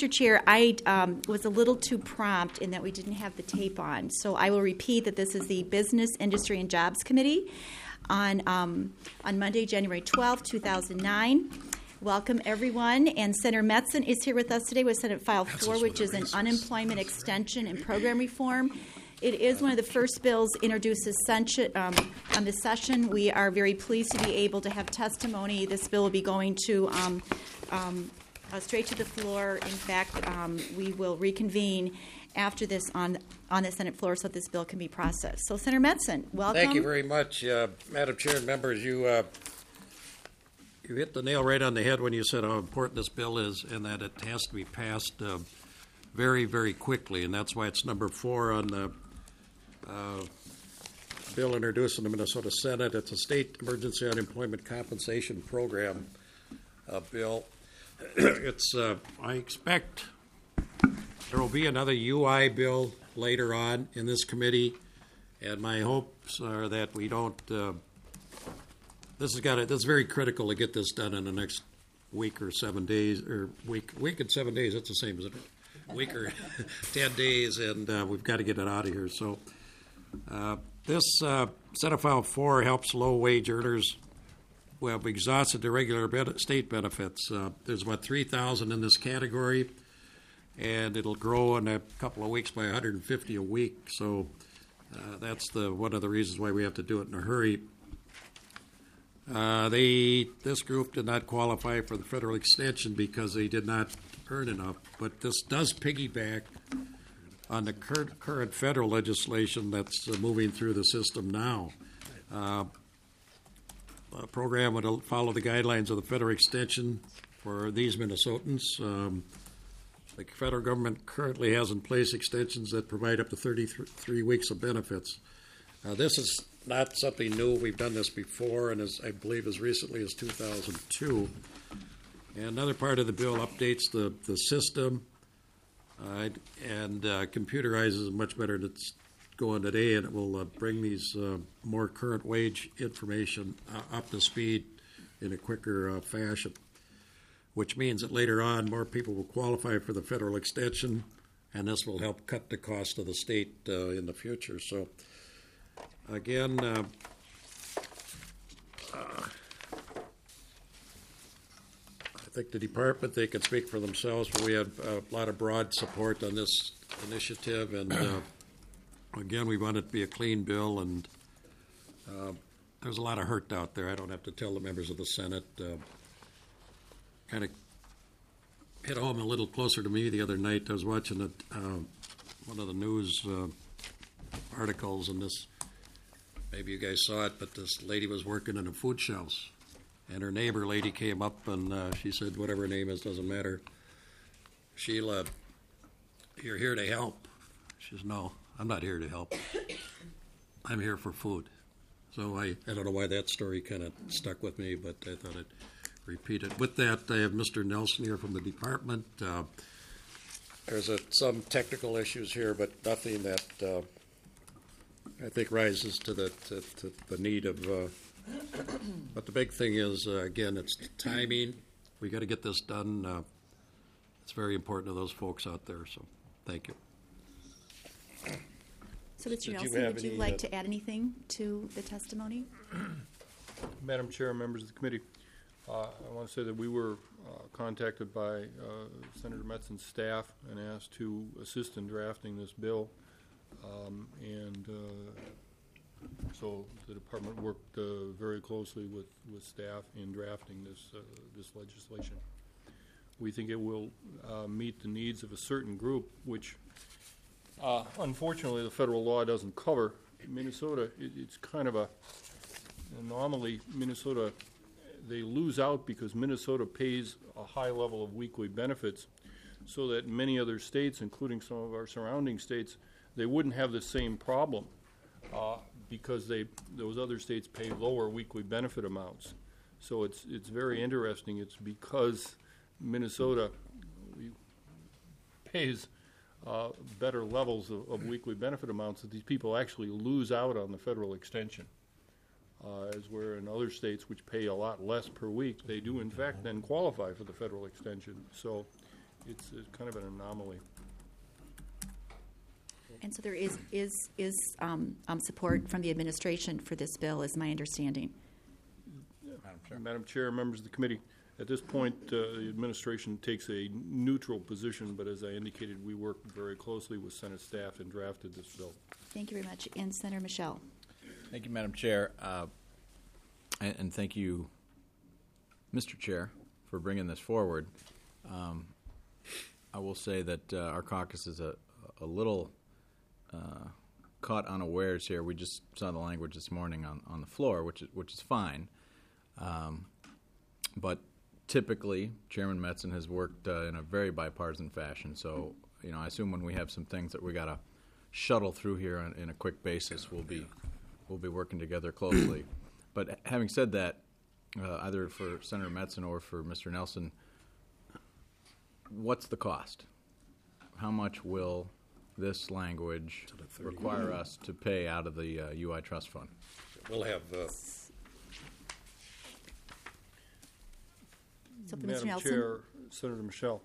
Mr. Chair, I was a little too prompt in that we didn't have the tape on. So I will repeat that this is the Business, Industry, and Jobs Committee on Monday, January 12th, 2009. Welcome, everyone. And Senator Metzen is here with us today with Senate File 4, which is an unemployment extension and program reform. It is one of the first bills introduced on this session. We are very pleased to be able to have testimony. This bill will be going to straight to the floor. In fact, we will reconvene after this on the Senate floor so that this bill can be processed. So, Senator Metzen, welcome. Thank you very much, Madam Chair and members. You hit the nail right on the head when you said how important this bill is and that it has to be passed very, very quickly, and that's why it's number 4 on the bill introduced in the Minnesota Senate. It's a state emergency unemployment compensation program bill. It's I expect there will be another UI bill later on in this committee, and my hopes are that we don't. This is very critical to get this done in the next week or 7 days, or week and 7 days. That's the same, isn't it? Week or 10 days, and we've got to get it out of here. So this Senate File 4 helps low-wage earners who have exhausted their regular state benefits. There's about 3,000 in this category, and it'll grow in a couple of weeks by 150 a week. So that's one of the reasons why we have to do it in a hurry. This group did not qualify for the federal extension because they did not earn enough, but this does piggyback on the current federal legislation that's moving through the system now. The program would follow the guidelines of the federal extension for these Minnesotans. The federal government currently has in place extensions that provide up to 33 weeks of benefits. This is not something new. We've done this before, and I believe as recently as 2002. And another part of the bill updates the system and computerizes it much better than it's going today, and it will bring these more current wage information up to speed in a quicker fashion, which means that later on more people will qualify for the federal extension, and this will help cut the cost of the state in the future. So, again, I think the department, they can speak for themselves, but we have a lot of broad support on this initiative, and again, we want it to be a clean bill, and there's a lot of hurt out there. I don't have to tell the members of the Senate. Kind of hit home a little closer to me the other night. I was watching one of the news articles, and this, maybe you guys saw it, but this lady was working in a food shelves, and her neighbor lady came up, and she said, whatever her name is, doesn't matter. Sheila, you're here to help. She says, no, I'm not here to help. I'm here for food. So I don't know why that story kind of stuck with me, but I thought I'd repeat it. With that, I have Mr. Nelson here from the department. There's some technical issues here, but nothing that I think rises to the need of. But the big thing is, again, it's timing. We got to get this done. It's very important to those folks out there. So, thank you. So, Mr. Nelson, would you like to add anything to the testimony? Madam Chair, members of the committee, I want to say that we were contacted by Senator Metzen's staff and asked to assist in drafting this bill, and so the department worked very closely with staff in drafting this legislation. We think it will meet the needs of a certain group, which unfortunately the federal law doesn't cover. Minnesota, it's kind of an anomaly. Minnesota, they lose out because Minnesota pays a high level of weekly benefits, so that many other states, including some of our surrounding states, they wouldn't have the same problem because those other states pay lower weekly benefit amounts. So it's very interesting. It's because Minnesota pays better levels of weekly benefit amounts that these people actually lose out on the federal extension. As where in other states which pay a lot less per week, they do in fact then qualify for the federal extension. So It's kind of an anomaly. And so there is support from the administration for this bill, is my understanding. Madam Chair, members of the committee, at this point, the administration takes a neutral position, but as I indicated, we worked very closely with Senate staff and drafted this bill. Thank you very much. And Senator Michelle. Thank you, Madam Chair. And thank you, Mr. Chair, for bringing this forward. I will say that our caucus is a little caught unawares here. We just saw the language this morning on the floor, which is fine. But typically, Chairman Metzen has worked in a very bipartisan fashion. So, I assume when we have some things that we got to shuttle through here in a quick basis, we'll be working together closely. But having said that, either for Senator Metzen or for Mr. Nelson, what's the cost? How much will this language require us to pay out of the UI Trust Fund? We'll have, So, Mr. Madam Nelson. Chair, Senator Michelle,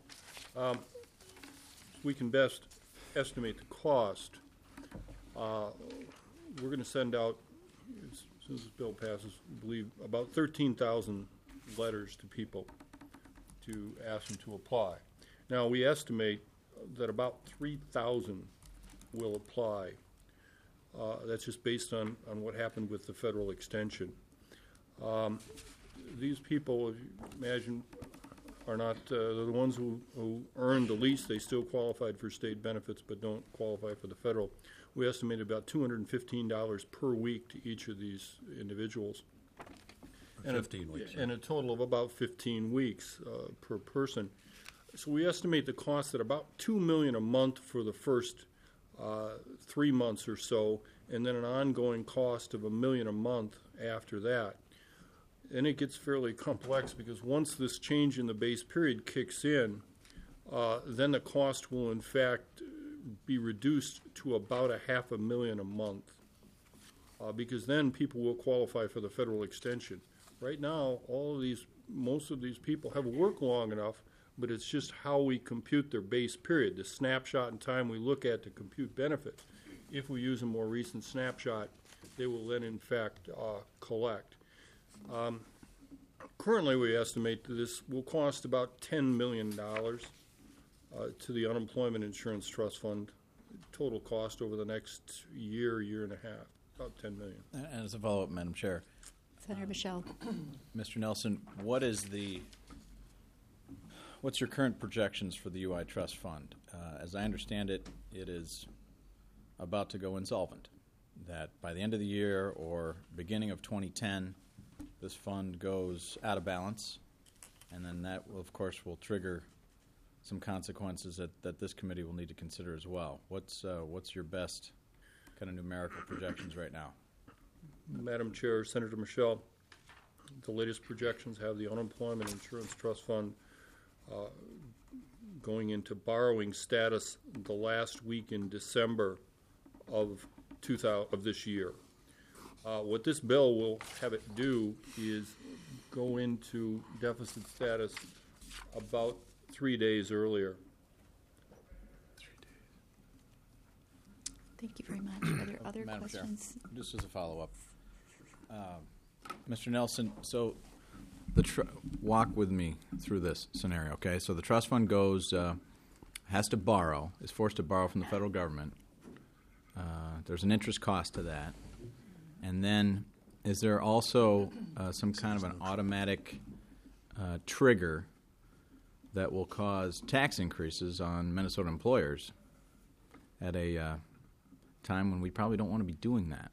we can best estimate the cost. We're going to send out, as soon as this bill passes, I believe, about 13,000 letters to people to ask them to apply. Now, we estimate that about 3,000 will apply. That's just based on what happened with the federal extension. These people, if you imagine, are not they're the ones who earned the least. They still qualified for state benefits but don't qualify for the federal. We estimate about $215 per week to each of these individuals. 15 weeks. And a total of about 15 weeks per person. So we estimate the cost at about $2 million a month for the first 3 months or so, and then an ongoing cost of $1 million a month after that. And it gets fairly complex because once this change in the base period kicks in, then the cost will in fact be reduced to about $500,000 a month, because then people will qualify for the federal extension. Right now, most of these people have worked long enough, but it's just how we compute their base period, the snapshot in time we look at to compute benefits. If we use a more recent snapshot, they will then in fact collect. Currently, we estimate that this will cost about $10 million to the Unemployment Insurance Trust Fund. Total cost over the next year and a half, about $10 million. And as a follow-up, Madam Chair, Senator Michelle. Mr. Nelson, what's your current projections for the UI Trust Fund? As I understand it, it is about to go insolvent. That by the end of the year or beginning of 2010, this fund goes out of balance, and then that will, of course, will trigger some consequences that this committee will need to consider as well. What's your best kind of numerical projections right now? Madam Chair, Senator Michelle, the latest projections have the Unemployment Insurance Trust Fund going into borrowing status the last week in December of this year. What this bill will have it do is go into deficit status about 3 days earlier. Thank you very much. Are there other Madam questions? Chair, just as a follow-up. Mr. Nelson, so walk with me through this scenario, okay? So the trust fund has to borrow, is forced to borrow from the federal government. There's an interest cost to that. And then is there also some kind of an automatic trigger that will cause tax increases on Minnesota employers at a time when we probably don't want to be doing that?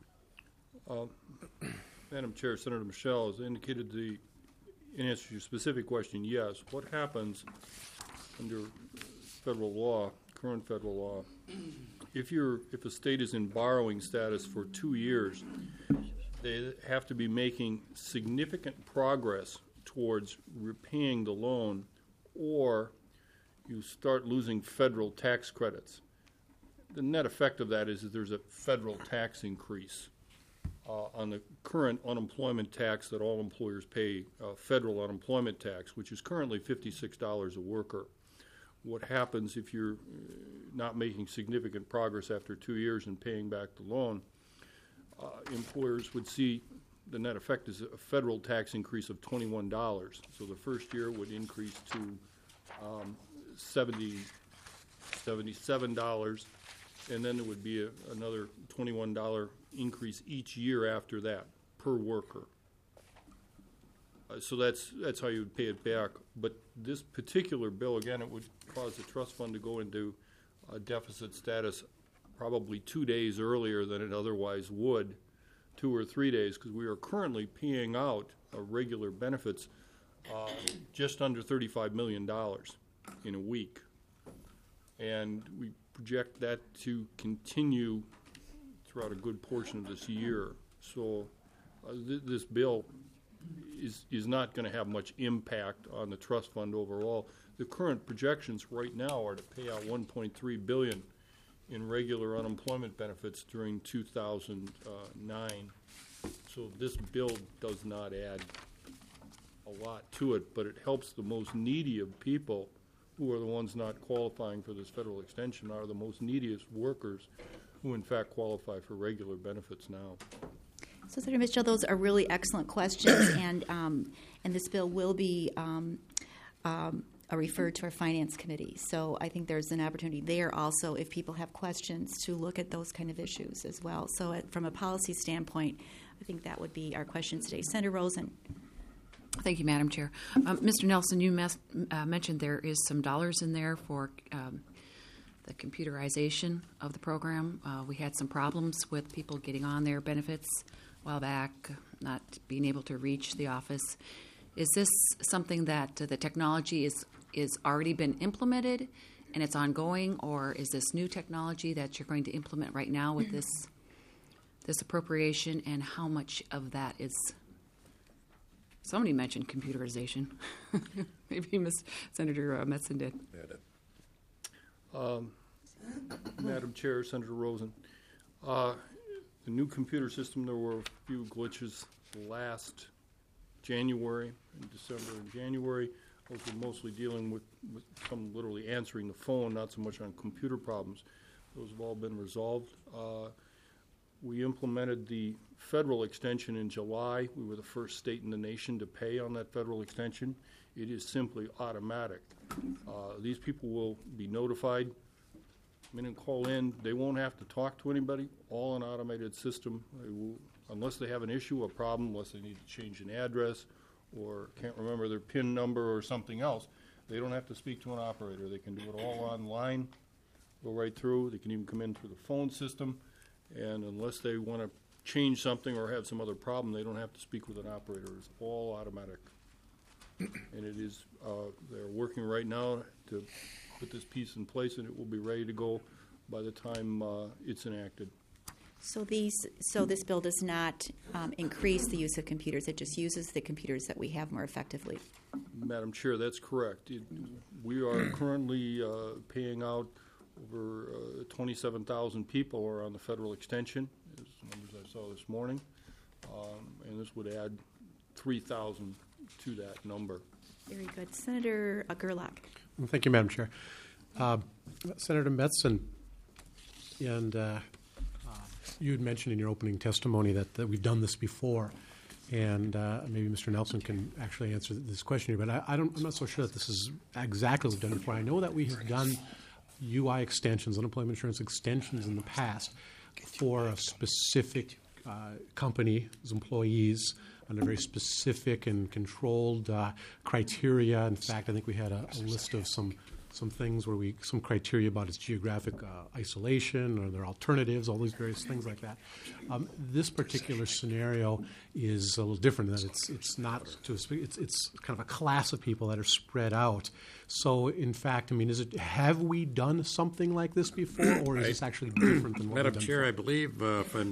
Madam Chair, Senator Michelle has indicated in answer to your specific question, yes. What happens under federal law, current federal law, if a state is in borrowing status for 2 years, they have to be making significant progress towards repaying the loan, or you start losing federal tax credits. The net effect of that is that there's a federal tax increase on the current unemployment tax that all employers pay, federal unemployment tax, which is currently $56 a worker. what happens if you're not making significant progress after 2 years and paying back the loan. Employers would see the net effect is a federal tax increase of $21. So the first year would increase to $77, and then there would be another $21 increase each year after that per worker. So that's how you would pay it back. But this particular bill, again, it would cause the trust fund to go into deficit status probably 2 days earlier than it otherwise would, 2 or 3 days, because we are currently paying out regular benefits just under $35 million in a week. And we project that to continue throughout a good portion of this year. So this bill is not going to have much impact on the trust fund overall. The current projections right now are to pay out $1.3 billion in regular unemployment benefits during 2009. So this bill does not add a lot to it, but it helps the most needy of people, who are the ones not qualifying for this federal extension, are the most neediest workers who in fact qualify for regular benefits now. So, Senator Mitchell, those are really excellent questions, and this bill will be referred to our Finance Committee. So I think there's an opportunity there also, if people have questions, to look at those kind of issues as well. So from a policy standpoint, I think that would be our questions today. Senator Rosen. Thank you, Madam Chair. Mr. Nelson, you mentioned there is some dollars in there for the computerization of the program. We had some problems with people getting on their benefits a while back, not being able to reach the office. Is this something that the technology is already been implemented and it's ongoing, or is this new technology that you're going to implement right now with this appropriation, and how much of that is? Somebody mentioned computerization. Maybe Senator Metzen did. Madam Chair, Senator Rosen, the new computer system, there were a few glitches last January, in December and January. Those were mostly dealing with some literally answering the phone, not so much on computer problems. Those have all been resolved. We implemented the federal extension in July. We were the first state in the nation to pay on that federal extension. It is simply automatic. These people will be notified, come in and call in. They won't have to talk to anybody, all an automated system. They will, unless they have an issue, a problem, unless they need to change an address or can't remember their PIN number or something else, they don't have to speak to an operator. They can do it all online, go right through. They can even come in through the phone system. And unless they want to change something or have some other problem, they don't have to speak with an operator. It's all automatic. And it is, they're working right now to put this piece in place, and it will be ready to go by the time it's enacted. So this bill does not increase the use of computers. It just uses the computers that we have more effectively. Madam Chair, that's correct. We are currently paying out over 27,000 people are on the federal extension, as numbers I saw this morning, and this would add 3,000 to that number. Very good. Senator Gerlach. Well, thank you, Madam Chair. Senator Metzen, and you had mentioned in your opening testimony that we've done this before, and maybe Mr. Nelson can actually answer this question here, but I'm not so sure that this is exactly what we've done before. I know that we have done UI extensions, unemployment insurance extensions in the past for a specific company's employees under very specific and controlled criteria. In fact, I think we had a list of some things where some criteria about its geographic isolation or their alternatives, all these various things like that. This particular scenario is a little different in that it's not to speak. It's kind of a class of people that are spread out. So, in fact, I mean, have we done something like this before, or is this actually different than what Madam we've done Chair, before? I believe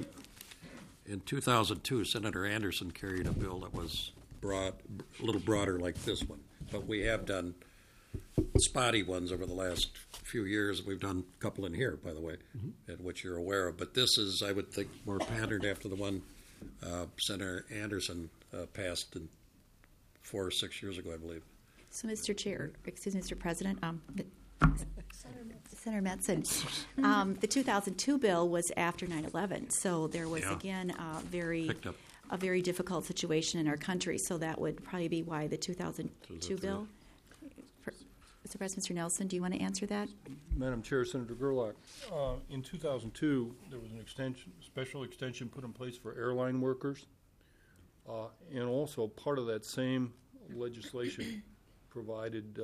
in 2002, Senator Anderson carried a bill that was a little broader like this one. But we have done spotty ones over the last few years. We've done a couple in here, by the way, at which you're aware of. But this is, I would think, more patterned after the one Senator Anderson passed 4 or 6 years ago, I believe. So, Mr. Chair, Mr. President, Senator Metzen, the 2002 bill was after 9/11, so there was, Yeah. again, Picked up. a very difficult situation in our country, so that would probably be why the 2002 bill. Mr. President, Mr. Nelson, do you want to answer that? Madam Chair, Senator Gerlach, in 2002, there was an special extension put in place for airline workers, and also part of that same legislation provided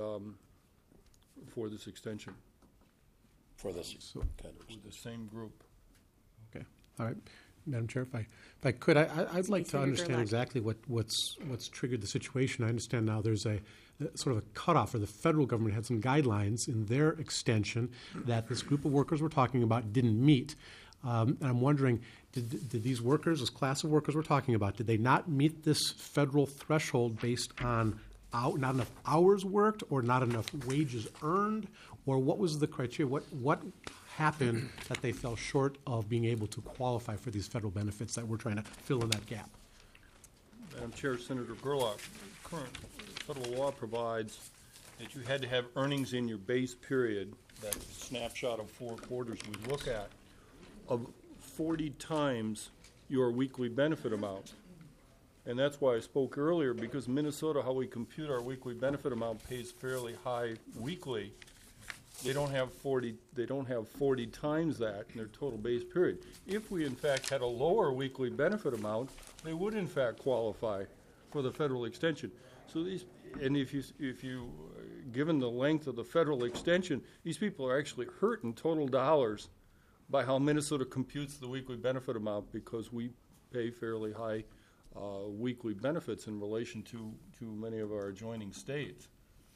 for this extension For this kind of with the same group. Okay, all right. Madam Chair, if I could, I'd like to Senator understand Gerlach. exactly what's triggered the situation. I understand now there's a sort of a cutoff, or the federal government had some guidelines in their extension that this group of workers we're talking about didn't meet. And I'm wondering, did these workers, this class of workers we're talking about, did they not meet this federal threshold based on not enough hours worked or not enough wages earned, or what was the criteria? What happened that they fell short of being able to qualify for these federal benefits that we're trying to fill in that gap? Madam Chair, Senator Gerlach, current federal law provides that you had to have earnings in your base period, that snapshot of 4 quarters we look at, of 40 times your weekly benefit amount. And that's why I spoke earlier, because Minnesota, how we compute our weekly benefit amount pays fairly high weekly. They don't have 40 times that in their total base period. If we in fact had a lower weekly benefit amount, they would in fact qualify for the federal extension. So if you given the length of the federal extension, these people are actually hurt in total dollars by how Minnesota computes the weekly benefit amount, because we pay fairly high weekly benefits in relation to many of our adjoining states.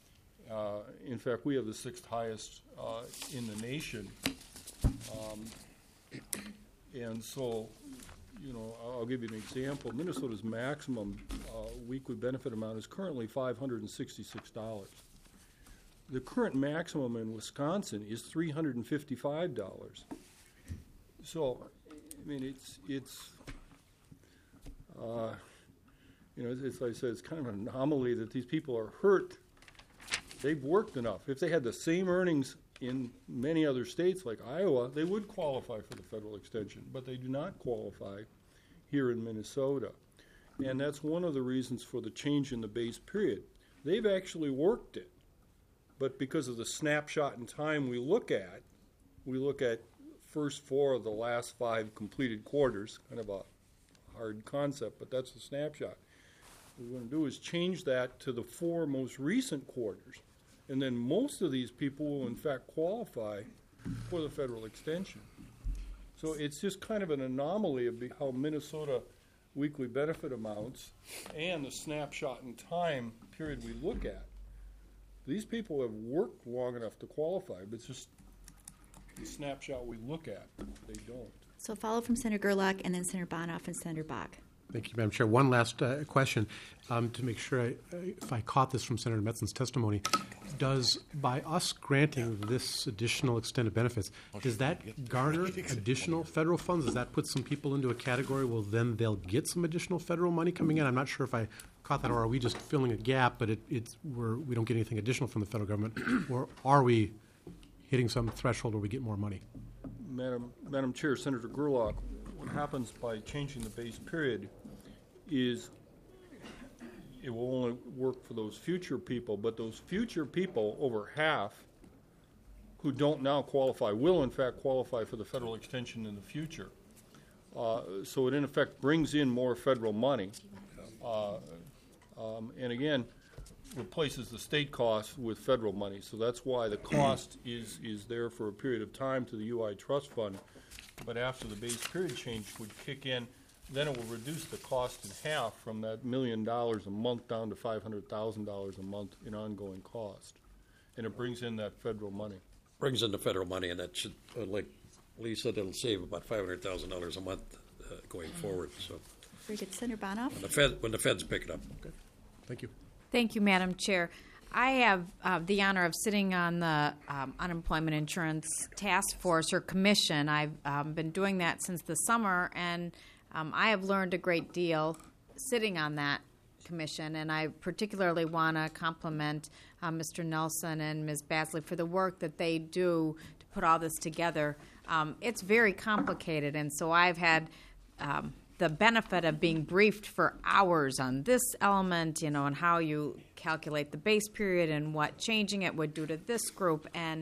In fact, we have the 6th highest in the nation. And so, I'll give you an example. Minnesota's maximum weekly benefit amount is currently $566. The current maximum in Wisconsin is $355. So, I mean, it's like I said, it's kind of an anomaly that these people are hurt. They've worked enough. If they had the same earnings in many other states like Iowa, they would qualify for the federal extension, but they do not qualify here in Minnesota. And that's one of the reasons for the change in the base period. They've actually worked it, but because of the snapshot in time we look at first 4 of the last 5 completed quarters, kind of a hard concept, but that's the snapshot. What we're going to do is change that to the 4 most recent quarters, and then most of these people will in fact qualify for the federal extension. So it's just kind of an anomaly of how Minnesota weekly benefit amounts and the snapshot in time period we look at. These people have worked long enough to qualify, but it's just the snapshot we look at. They don't. So follow from Senator Gerlach and then Senator Bonoff and Senator Bach. Thank you, Madam Chair. One last question to make sure if I caught this from Senator Metzen's testimony. Does, by us granting this additional extended benefits, does that garner additional federal funds? Does that put some people into a category where then they'll get some additional federal money coming in? I'm not sure if I caught that, or are we just filling a gap, but we don't get anything additional from the federal government, or are we hitting some threshold where we get more money? Madam Chair, Senator Gerlach, what happens by changing the base period is it will only work for those future people, but those future people, over half, who don't now qualify, will in fact qualify for the federal extension in the future. So it in effect brings in more federal money. And again, replaces the state costs with federal money. So that's why the cost is there for a period of time to the UI Trust Fund. But after the base period change would kick in, then it will reduce the cost in half from that $1 million a month down to $500,000 a month in ongoing cost. And it brings in that federal money. brings in the federal money, and that should, like Lee said, it'll save about $500,000 a month going forward. So Very good. Senator Bonoff? when the feds pick it up. Okay. Thank you. Thank you, Madam Chair. I have the honor of sitting on the Unemployment Insurance Task Force or Commission. I've been doing that since the summer, and I have learned a great deal sitting on that Commission, and I particularly want to compliment Mr. Nelson and Ms. Basley for the work that they do to put all this together. It's very complicated, and so I've had the benefit of being briefed for hours on this element, and how you calculate the base period and what changing it would do to this group. And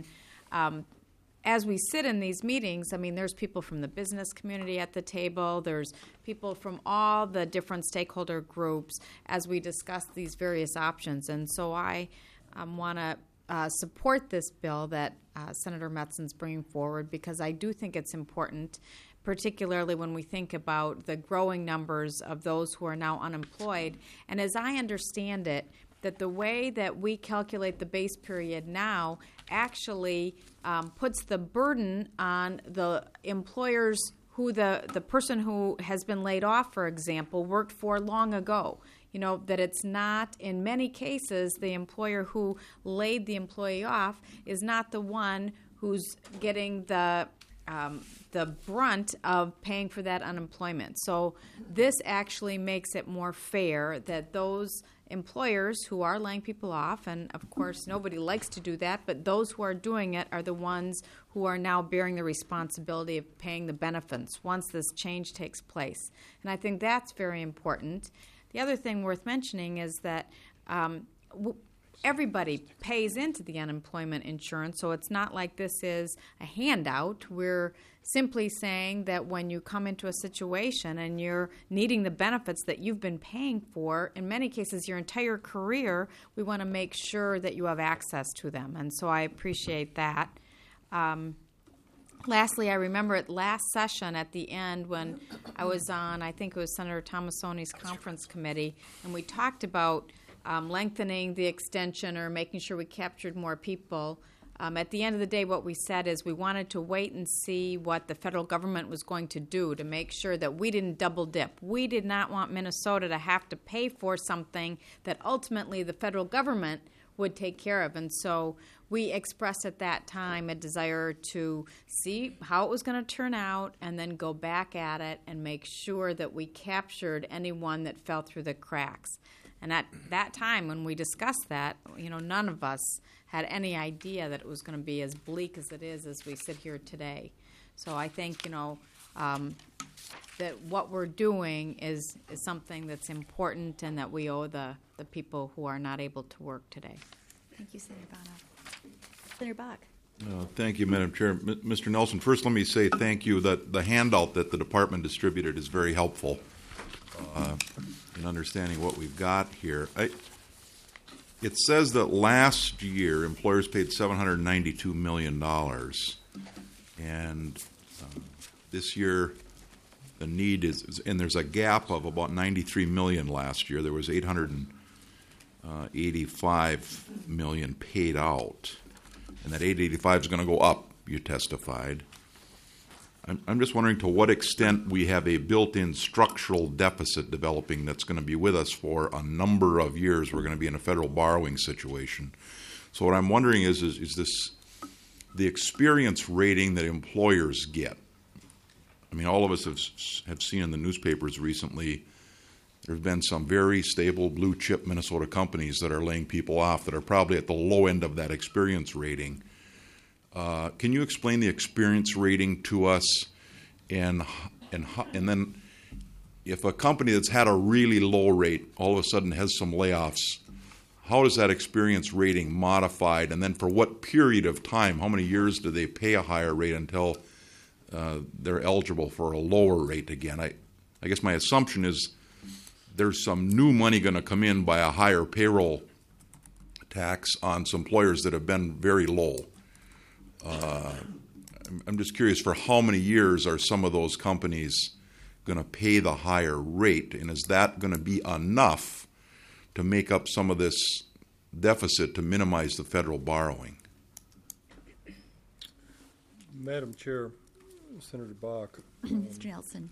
as we sit in these meetings, I mean, there's people from the business community at the table. There's people from all the different stakeholder groups as we discuss these various options. And so I want to support this bill that Senator Metson's bringing forward, because I do think it's important, particularly when we think about the growing numbers of those who are now unemployed. And as I understand it, that the way that we calculate the base period now actually puts the burden on the employers who the person who has been laid off, for example, worked for long ago. That it's not, in many cases, the employer who laid the employee off is not the one who's getting the brunt of paying for that unemployment. So this actually makes it more fair that those employers who are laying people off, and of course nobody likes to do that, but those who are doing it are the ones who are now bearing the responsibility of paying the benefits once this change takes place. And I think that's very important. The other thing worth mentioning is that everybody pays into the unemployment insurance, so it's not like this is a handout. We're simply saying that when you come into a situation and you're needing the benefits that you've been paying for, in many cases your entire career, we want to make sure that you have access to them. And so I appreciate that. Lastly, I remember at last session at the end when I was on, I think it was Senator Tomassoni's conference committee, and we talked about lengthening the extension or making sure we captured more people. At the end of the day, what we said is we wanted to wait and see what the federal government was going to do to make sure that we didn't double dip. We did not want Minnesota to have to pay for something that ultimately the federal government would take care of. And so we expressed at that time a desire to see how it was going to turn out and then go back at it and make sure that we captured anyone that fell through the cracks. And at that time, when we discussed that, none of us had any idea that it was going to be as bleak as it is as we sit here today. So I think, that what we're doing is something that's important and that we owe the people who are not able to work today. Thank you, Senator Bono. Senator Bach. Thank you, Madam Chair. Mr. Nelson, first let me say thank you. That the handout that the department distributed is very helpful in understanding what we've got here. It says that last year employers paid $792 million, and this year the need is, and there's a gap of about $93 million last year. There was $885 million paid out, and that $885 is going to go up, you testified. I'm just wondering to what extent we have a built-in structural deficit developing that's going to be with us for a number of years. We're going to be in a federal borrowing situation. So what I'm wondering is this the experience rating that employers get? I mean, all of us have seen in the newspapers recently there have been some very stable blue-chip Minnesota companies that are laying people off that are probably at the low end of that experience rating. Can you explain the experience rating to us, and then if a company that's had a really low rate all of a sudden has some layoffs, how is that experience rating modified, and then for what period of time, how many years do they pay a higher rate until they're eligible for a lower rate again? I guess my assumption is there's some new money going to come in by a higher payroll tax on some employers that have been very low. I'm just curious, for how many years are some of those companies going to pay the higher rate, and is that going to be enough to make up some of this deficit to minimize the federal borrowing? Madam Chair, Senator Bach. Mr. Nelson.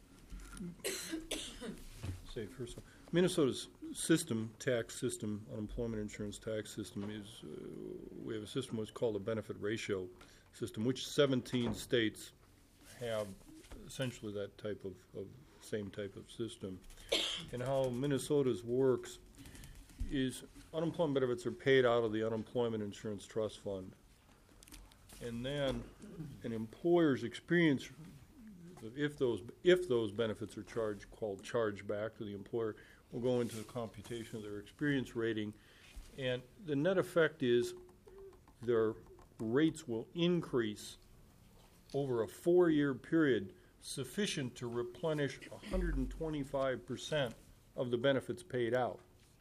Say first, Minnesota's tax system, unemployment insurance tax system is, we have a system what's called a benefit ratio system, which 17 states have essentially that type of same type of system. and how Minnesota's works is unemployment benefits are paid out of the Unemployment Insurance Trust Fund. And then an employer's experience, if those benefits are called chargeback to the employer, will go into the computation of their experience rating. And the net effect is their rates will increase over a 4-year period, sufficient to replenish 125% of the benefits paid out.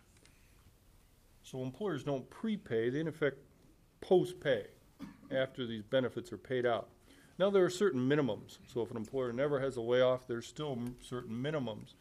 So employers don't prepay, they in effect post-pay after these benefits are paid out. Now there are certain minimums. So if an employer never has a layoff, there's still certain minimums.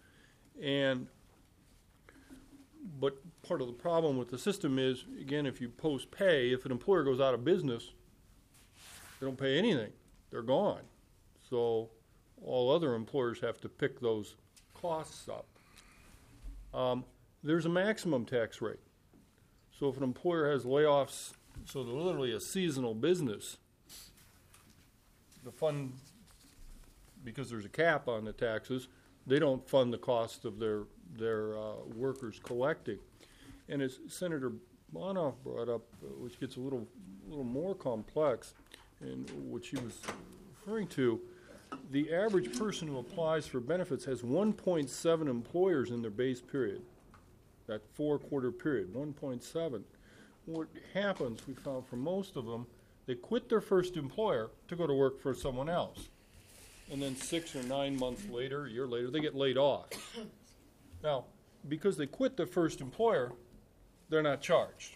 But part of the problem with the system is, again, if you post-pay, if an employer goes out of business, they don't pay anything. They're gone. So all other employers have to pick those costs up. There's a maximum tax rate. So if an employer has layoffs, so they're literally a seasonal business, the fund, because there's a cap on the taxes, they don't fund the cost of their workers collecting. And as Senator Bonoff brought up, which gets a little more complex, and what she was referring to, the average person who applies for benefits has 1.7 employers in their base period, that 4-quarter period, 1.7. What happens, we found for most of them, they quit their first employer to go to work for someone else. And then 6 or 9 months later, a year later, they get laid off. Now, because they quit their first employer, they're not charged.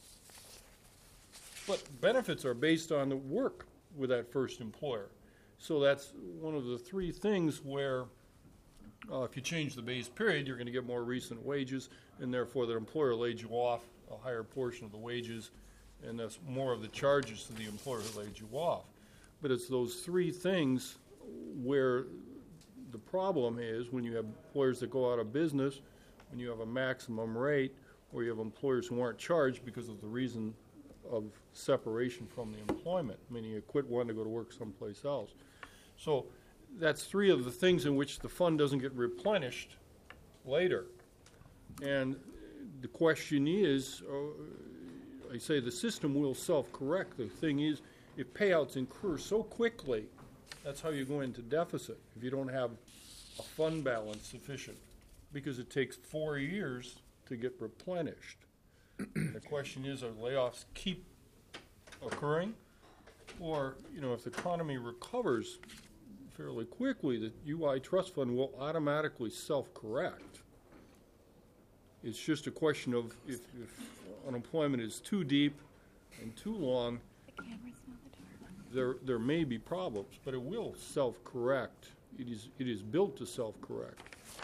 But benefits are based on the work with that first employer. So that's one of the 3 things where if you change the base period, you're going to get more recent wages, and therefore the employer laid you off a higher portion of the wages, and that's more of the charges to the employer who laid you off. But it's those 3 things where the problem is when you have employers that go out of business, when you have a maximum rate, or you have employers who aren't charged because of the reason of separation from the employment, meaning you quit one to go to work someplace else. So that's 3 of the things in which the fund doesn't get replenished later. And the question is, I say the system will self-correct. The thing is, if payouts incur so quickly, that's how you go into deficit, if you don't have a fund balance sufficient, because it takes 4 years to get replenished. The question is, are layoffs keep occurring? Or, if the economy recovers fairly quickly, the UI Trust Fund will automatically self-correct. It's just a question of if unemployment is too deep and too long, there may be problems, but it will self-correct. It is built to self-correct.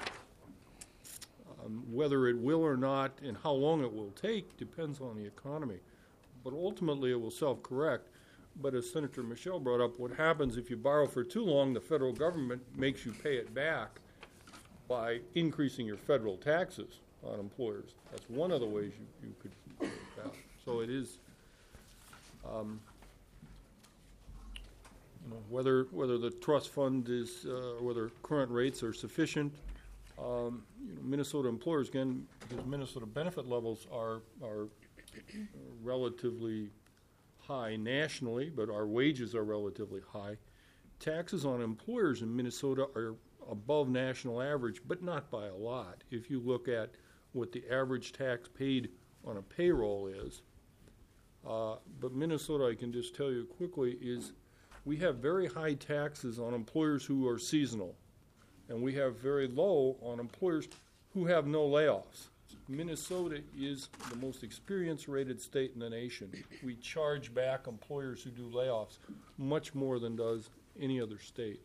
Whether it will or not and how long it will take depends on the economy. But ultimately it will self-correct. But as Senator Michelle brought up, what happens if you borrow for too long, the federal government makes you pay it back by increasing your federal taxes on employers. That's one of the ways you could pay it back. So it is, whether the trust fund is, whether current rates are sufficient. Minnesota employers, again, because Minnesota benefit levels are relatively high nationally, but our wages are relatively high. Taxes on employers in Minnesota are above national average, but not by a lot. If you look at what the average tax paid on a payroll is, but Minnesota, I can just tell you quickly, is we have very high taxes on employers who are seasonal, and we have very low on employers who have no layoffs. Minnesota is the most experience-rated state in the nation. We charge back employers who do layoffs much more than does any other state.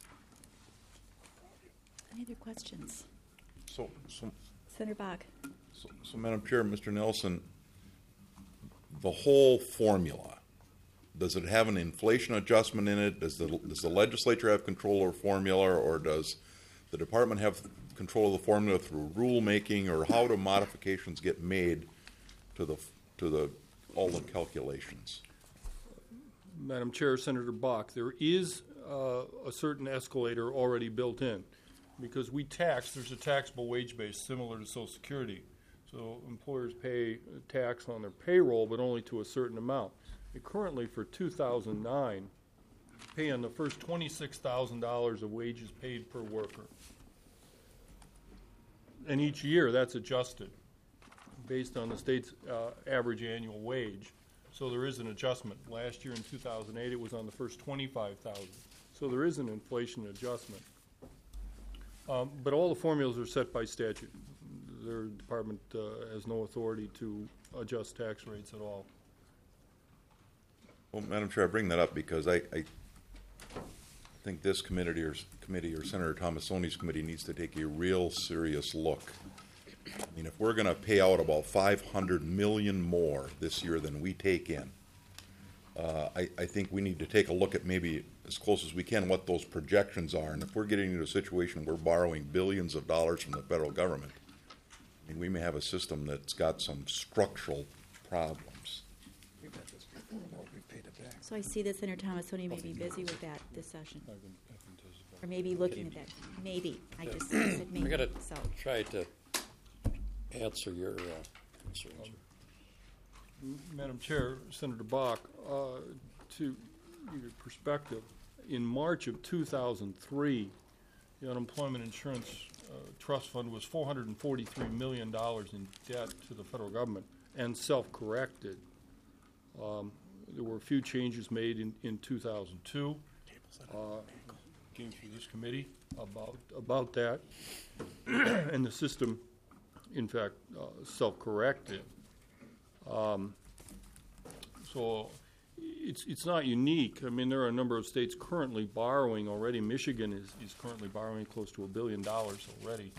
Any other questions? So, Senator Bach. Madam Chair, Mr. Nelson, the whole formula, does it have an inflation adjustment in it? Does the legislature have control over formula, or does the department have control of the formula through rulemaking, or how do modifications get made to all the calculations? Madam Chair, Senator Bach, there is a certain escalator already built in. because there's a taxable wage base similar to Social Security. So employers pay tax on their payroll, but only to a certain amount. And currently, for 2009, pay on the first $26,000 of wages paid per worker. And each year, that's adjusted based on the state's average annual wage. So there is an adjustment. Last year in 2008, it was on the first 25,000. So there is an inflation adjustment. But all the formulas are set by statute. Their department has no authority to adjust tax rates at all. Well, Madam Chair, I bring that up because I think this committee or Senator Tomassoni's committee needs to take a real serious look. I mean, if we're going to pay out about $500 million more this year than we take in, I think we need to take a look at maybe as close as we can what those projections are. And if we're getting into a situation where we're borrowing billions of dollars from the federal government, I mean, we may have a system that's got some structural problems. So I see that Senator Tomassoni may be busy with that this session. Or maybe looking at that. Maybe. I just said maybe. I got to So try to answer your concerns. Madam Chair, Senator Bach, to give you perspective, in March of 2003, the Unemployment Insurance Trust Fund was $443 million in debt to the federal government and self-corrected. There were a few changes made in 2002. Came through this committee about that, and the system, in fact, self-corrected. So it's not unique. I mean, there are a number of states currently borrowing already. Michigan is currently borrowing close to $1 billion already.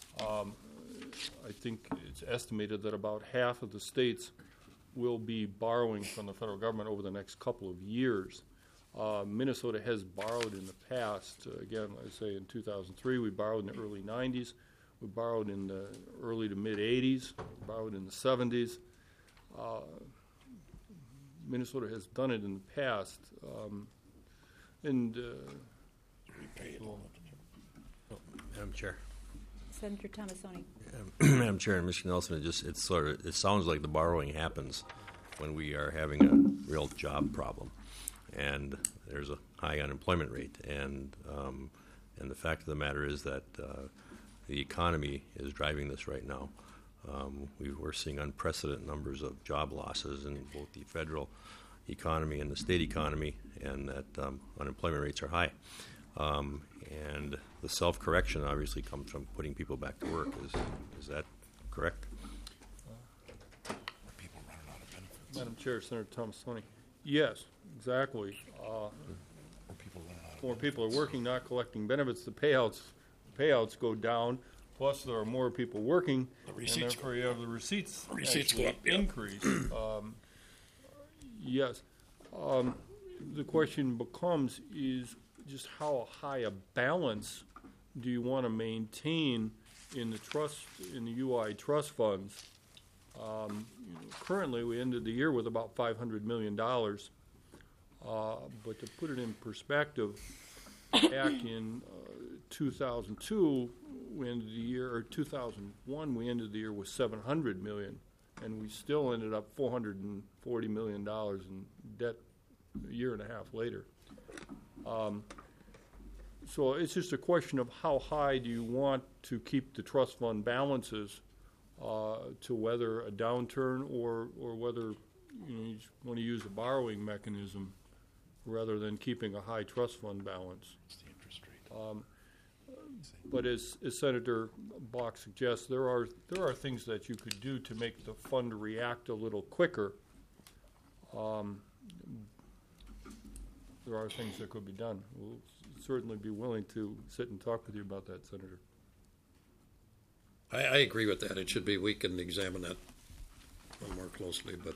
I think it's estimated that about half of the states will be borrowing from the federal government over the next couple of years. Minnesota has borrowed in the past. Again, I say in 2003, we borrowed in the early 90s. We borrowed in the early to mid-'80s. We borrowed in the 70s. Minnesota has done it in the past. Madam Chair. Senator Tomassoni. Madam Chair and Mr. Nelson, it sounds like the borrowing happens when we are having a real job problem, and there's a high unemployment rate, and the fact of the matter is that the economy is driving this right now. We're seeing unprecedented numbers of job losses in both the federal economy and the state economy, and that unemployment rates are high. And the self-correction obviously comes from putting people back to work. Is that correct? People running out of benefits. Madam Chair, Senator Tomassoni. Yes, exactly. More people are working, not collecting benefits. The payouts go down. Plus, there are more people working, and therefore you have the receipts go up, yeah. increase. Yes. The question becomes is just how high a balance do you want to maintain in the UI trust funds? Currently, we ended the year with about $500 million. But to put it in perspective, back in 2002, we ended the year, or 2001, we ended the year with $700 million, and we still ended up $440 million in debt a year and a half later. So it's just a question of how high do you want to keep the trust fund balances to weather a downturn, or whether you just want to use a borrowing mechanism rather than keeping a high trust fund balance. It's the interest rate. But as Senator Bach suggests, there are things that you could do to make the fund react a little quicker. There are things that could be done. We'll certainly be willing to sit and talk with you about that, Senator. I agree with that. It should be, we can examine that a little more closely, but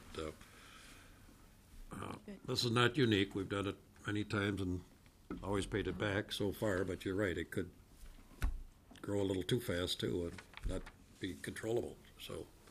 this is not unique. We've done it many times and always paid it back so far, but you're right, it could grow a little too fast too and not be controllable. So,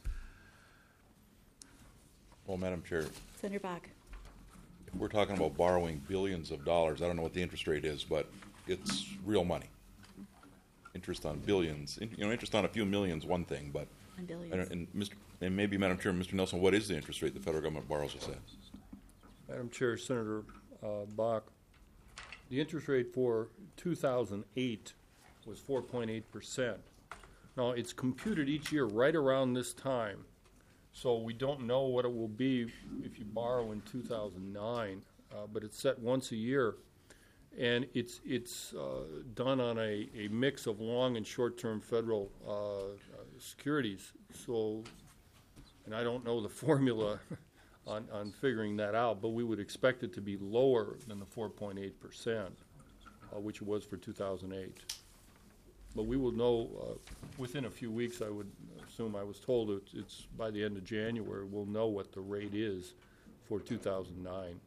Well, Madam Chair, Senator Bach. if we're talking about borrowing billions of dollars, I don't know what the interest rate is, but it's real money. interest on billions. Interest on a few millions, one thing, but On billions. and maybe Madam Chair, Mr. Nelson, what is the interest rate the federal government borrows us at? Madam Chair, Senator Bach, the interest rate for 2008 was 4.8%. Now, it's computed each year right around this time, so we don't know what it will be if you borrow in 2009, but it's set once a year, and it's done on a mix of long and short-term federal securities. So, and I don't know the formula on figuring that out, but we would expect it to be lower than the 4.8%, which it was for 2008. But we will know within a few weeks, I would assume. I was told it's by the end of January, we'll know what the rate is for 2009.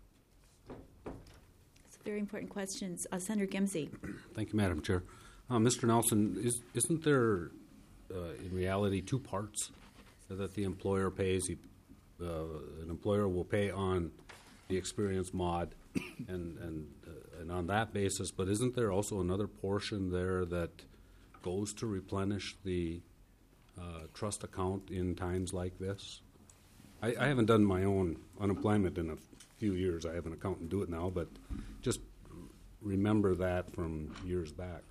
It's very important questions. Senator Gimsey. Thank you, Madam Chair. Mr. Nelson, isn't there in reality two parts that the employer pays? An employer will pay on the experience mod and on that basis, but isn't there also another portion there that goes to replenish the trust account in times like this? I haven't done my own unemployment in a few years. I have an accountant do it now, but just remember that from years back.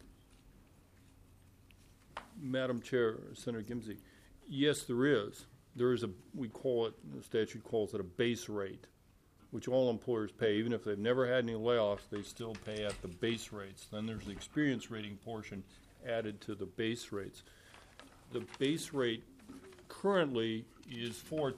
Madam Chair, Senator Gimsey, yes, there is. There is we call it, the statute calls it a base rate, which all employers pay. Even if they've never had any layoffs, they still pay at the base rates. Then there's the experience rating portion added to the base rates. The base rate currently is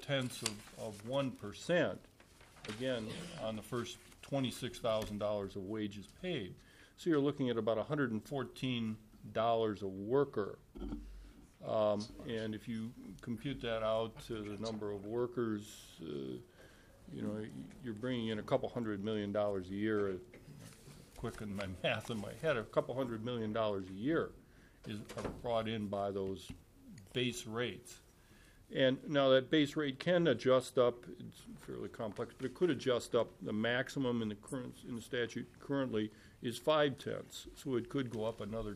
0.4%, again, on the first $26,000 of wages paid. So you're looking at about $114 a worker. And if you compute that out to the number of workers, you're bringing in a couple $100 million a year. Quicken my math in my head. A couple $100 million a year are brought in by those base rates. And now that base rate can adjust up. It's fairly complex, but it could adjust up. The maximum in the statute currently is 0.5, so it could go up another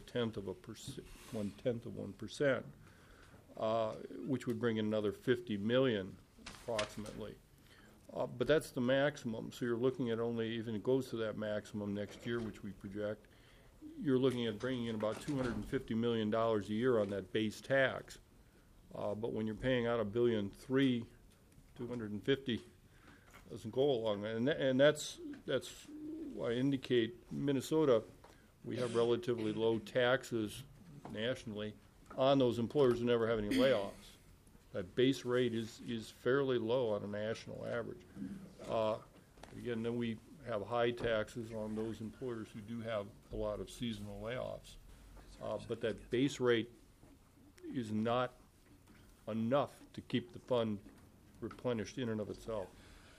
0.1%, which would bring in another $50 million approximately. But that's the maximum. So you're looking at only, even if it goes to that maximum next year, which we project, you're looking at bringing in about $250 million a year on that base tax. But when you're paying out $1.3 billion, 250 doesn't go along. And that's why I indicate Minnesota, we have relatively low taxes nationally on those employers who never have any layoffs. That base rate is fairly low on a national average. Again, then we have high taxes on those employers who do have a lot of seasonal layoffs. But that base rate is not enough to keep the fund replenished in and of itself.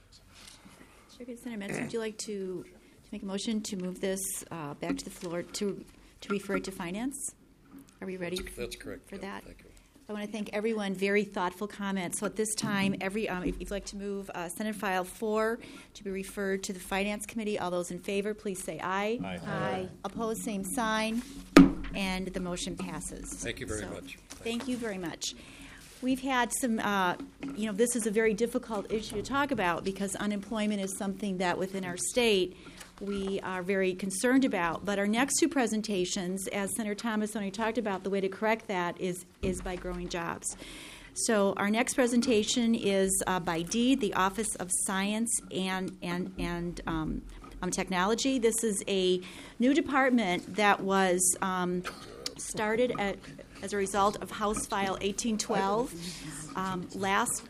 Very good. Senator Metz, would you like to make a motion to move this back to the floor to refer it to finance? Are we ready That's correct. for Yeah, that? thank you. I want to thank everyone. Very thoughtful comments. So at this time, if you'd like to move Senate File 4 to be referred to the Finance Committee, all those in favor, please say aye. Aye. Opposed, same sign. And the motion passes. Thank you very much. Thank you very much. We've had some, this is a very difficult issue to talk about because unemployment is something that within our state we are very concerned about. But our next two presentations, as Senator Thomas already talked about, the way to correct that is by growing jobs. So our next presentation is by DEED, the Office of Science and Technology. This is a new department that was started as a result of House File 1812 last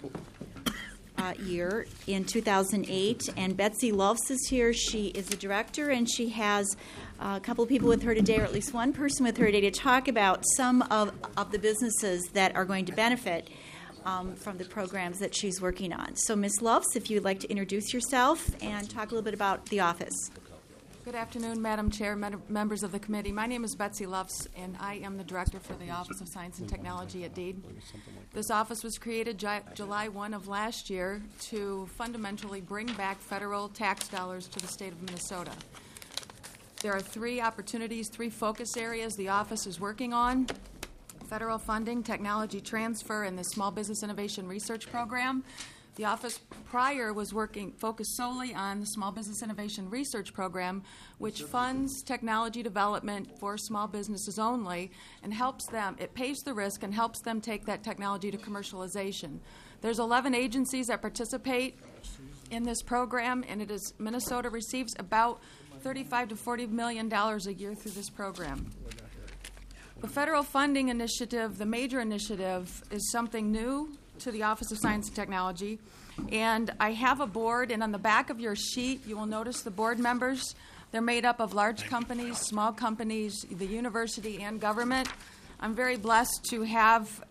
year in 2008, and Betsy Lofts is here. She is the director, and she has a couple of people with her today, or at least one person with her today, to talk about some of the businesses that are going to benefit from the programs that she's working on. So, Ms. Lofts, if you'd like to introduce yourself and talk a little bit about the office. Good afternoon, Madam Chair, members of the committee. My name is Betsy Lofts, and I am the director for the Office of Science and Technology at DEED. This office was created July 1 of last year to fundamentally bring back federal tax dollars to the state of Minnesota. There are 3 opportunities, 3 focus areas the office is working on: federal funding, technology transfer, and the Small Business Innovation Research Program. The office prior was focused solely on the Small Business Innovation Research Program, which funds technology development for small businesses only and helps them, it pays the risk and helps them take that technology to commercialization. There's 11 agencies that participate in this program, and Minnesota receives about $35 to $40 million a year through this program. The federal funding initiative, the major initiative, is something new to the Office of Science and Technology. And I have a board, and on the back of your sheet, you will notice the board members. They're made up of large companies, small companies, the university, and government. I'm very blessed to have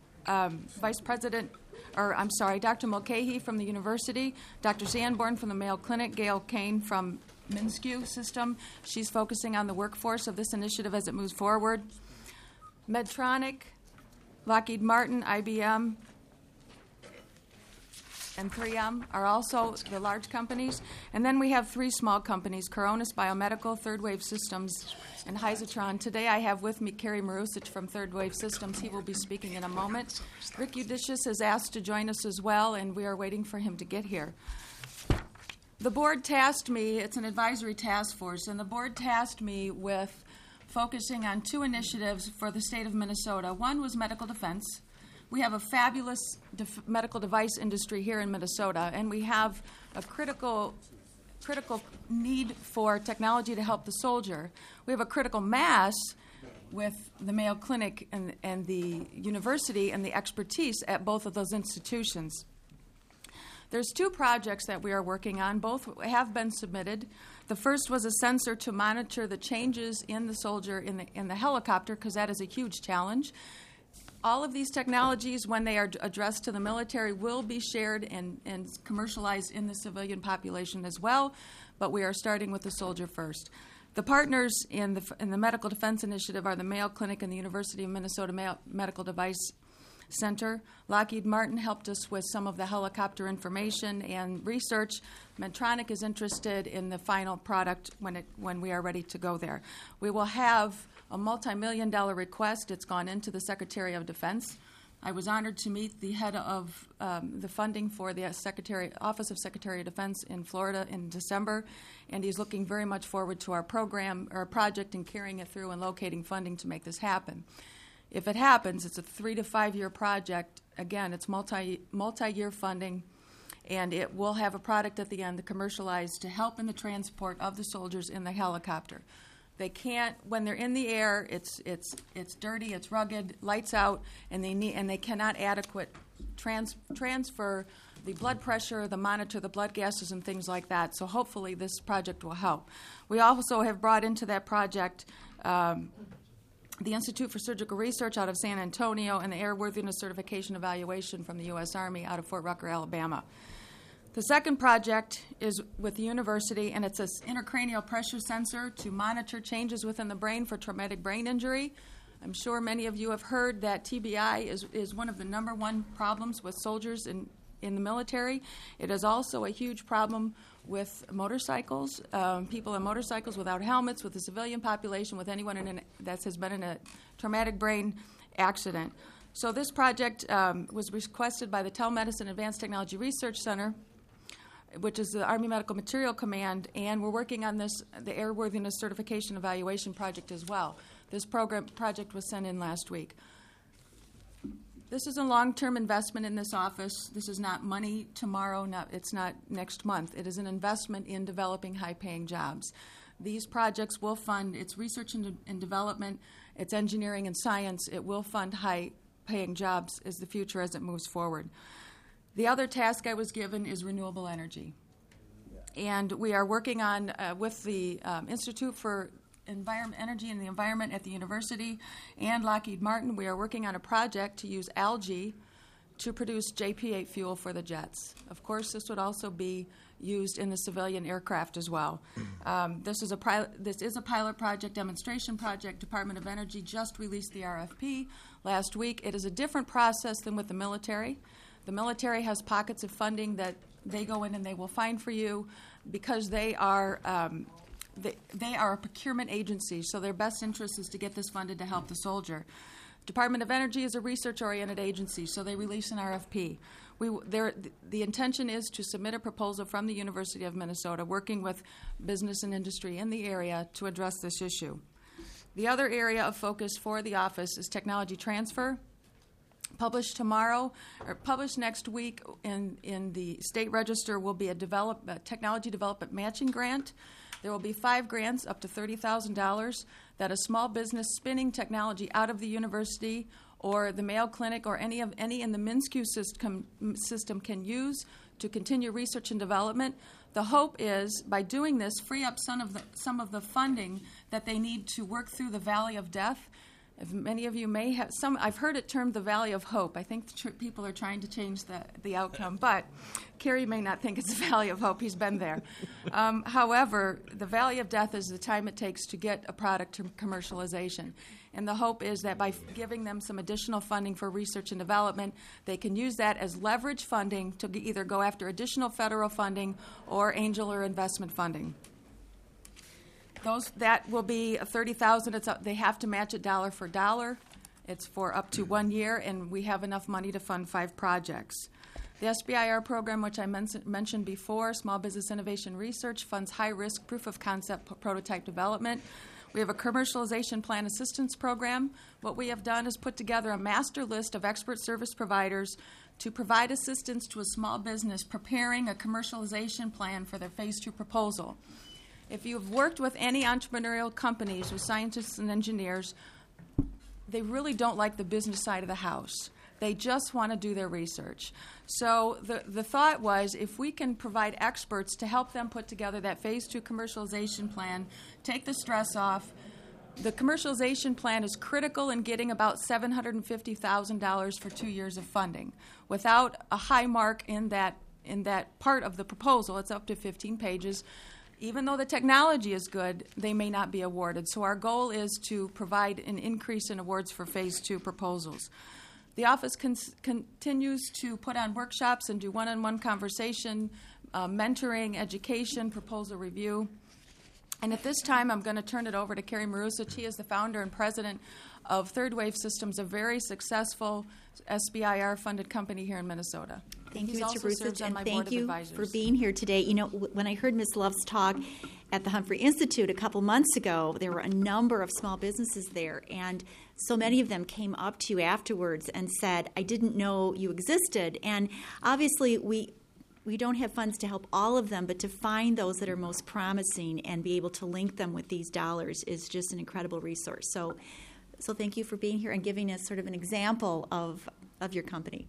Dr. Mulcahy from the university, Dr. Sanborn from the Mayo Clinic, Gail Kane from MnSCU system. She's focusing on the workforce of this initiative as it moves forward. Medtronic, Lockheed Martin, IBM, and 3M are also the large companies. And then we have 3 small companies: Coronis Biomedical, Third Wave Systems, and Hysatron. Today I have with me Kerry Marusic from Third Wave Systems. He will be speaking in a moment. Rick Udicius has asked to join us as well, and we are waiting for him to get here. The board tasked me, it's an advisory task force, and the board tasked me with focusing on 2 initiatives for the state of Minnesota. One was medical defense. We have a fabulous medical device industry here in Minnesota, and we have a critical need for technology to help the soldier. We have a critical mass with the Mayo Clinic and the university and the expertise at both of those institutions. There's 2 projects that we are working on. Both have been submitted. The first was a sensor to monitor the changes in the soldier in the helicopter, because that is a huge challenge. All of these technologies, when they are addressed to the military, will be shared and commercialized in the civilian population as well, but we are starting with the soldier first. The partners in the Medical Defense Initiative are the Mayo Clinic and the University of Minnesota Medical Device Center. Lockheed Martin helped us with some of the helicopter information and research. Medtronic is interested in the final product when we are ready to go there. We will have a multi-million-dollar request. It's gone into the Secretary of Defense. I was honored to meet the head of the funding for the Office of Secretary of Defense in Florida in December, and he's looking very much forward to our project and carrying it through and locating funding to make this happen. If it happens, it's a 3 to 5 year project. Again, it's multi-year funding, and it will have a product at the end to commercialize to help in the transport of the soldiers in the helicopter. They can't, when they're in the air, it's dirty, it's rugged, lights out, and they cannot adequate transfer the blood pressure, monitor the blood gases and things like that. So hopefully this project will help. We also have brought into that project the Institute for Surgical Research out of San Antonio and the Airworthiness Certification Evaluation from the U.S. Army out of Fort Rucker, Alabama. The second project is with the university, and it's an intracranial pressure sensor to monitor changes within the brain for traumatic brain injury. I'm sure many of you have heard that TBI is one of the number 1 problems with soldiers in the military. It is also a huge problem with motorcycles, people on motorcycles without helmets, with the civilian population, with anyone that has been in a traumatic brain accident. So this project was requested by the Telemedicine Advanced Technology Research Center, which is the Army Medical Material Command, and we're working on the Airworthiness Certification Evaluation project as well. This project was sent in last week. This is a long-term investment in this office. This is not money tomorrow. It's not next month. It is an investment in developing high-paying jobs. These projects will fund its research and development, its engineering and science. It will fund high-paying jobs as the future as it moves forward. The other task I was given is renewable energy. And we are working on, with the Institute for Energy and the Environment at the university and Lockheed Martin, we are working on a project to use algae to produce JP-8 fuel for the jets. Of course, this would also be used in the civilian aircraft as well. This is a pilot project, demonstration project. Department of Energy just released the RFP last week. It is a different process than with the military. The military has pockets of funding that they go in and they will find for you because they are they are a procurement agency, so their best interest is to get this funded to help the soldier. Department of Energy is a research-oriented agency, so they release an RFP. The intention is to submit a proposal from the University of Minnesota, working with business and industry in the area to address this issue. The other area of focus for the office is technology transfer. Published next week in the State Register will be a technology development matching grant. There will be 5 grants up to $30,000 that a small business spinning technology out of the university or the Mayo Clinic or any in the MNSCU system can use to continue research and development. The hope is, by doing this, free up some of the funding that they need to work through the Valley of Death. If many of you may have I've heard it termed the Valley of Hope. I think people are trying to change the outcome, but Kerry may not think it's the Valley of Hope. He's been there. However, the Valley of Death is the time it takes to get a product to commercialization. And the hope is that by giving them some additional funding for research and development, they can use that as leverage funding to either go after additional federal funding or angel or investment funding. That will be $30,000. They have to match it dollar for dollar. It's for up to 1 year, and we have enough money to fund 5 projects. The SBIR program, which I mentioned before, Small Business Innovation Research, funds high-risk proof-of-concept prototype development. We have a commercialization plan assistance program. What we have done is put together a master list of expert service providers to provide assistance to a small business preparing a commercialization plan for their Phase 2 proposal. If you've worked with any entrepreneurial companies with scientists and engineers, they really don't like the business side of the house. They just want to do their research. So the thought was, if we can provide experts to help them put together that Phase 2 commercialization plan, take the stress off. The commercialization plan is critical in getting about $750,000 for 2 years of funding. Without a high mark in that part of the proposal, it's up to 15 pages. Even though the technology is good, they may not be awarded. So our goal is to provide an increase in awards for Phase 2 proposals. The office continues to put on workshops and do one-on-one conversation, mentoring, education, proposal review. And at this time, I'm going to turn it over to Kerry Marusic. He is the founder and president of Third Wave Systems, a very successful SBIR-funded company here in Minnesota. Thank you, He's Mr. also Marusic, serves on and my board thank of you advisors. for being here today. You know, when I heard Ms. Love's talk at the Humphrey Institute a couple months ago, there were a number of small businesses there, and so many of them came up to you afterwards and said, I didn't know you existed. And obviously, we don't have funds to help all of them, but to find those that are most promising and be able to link them with these dollars is just an incredible resource. So thank you for being here and giving us sort of an example of your company.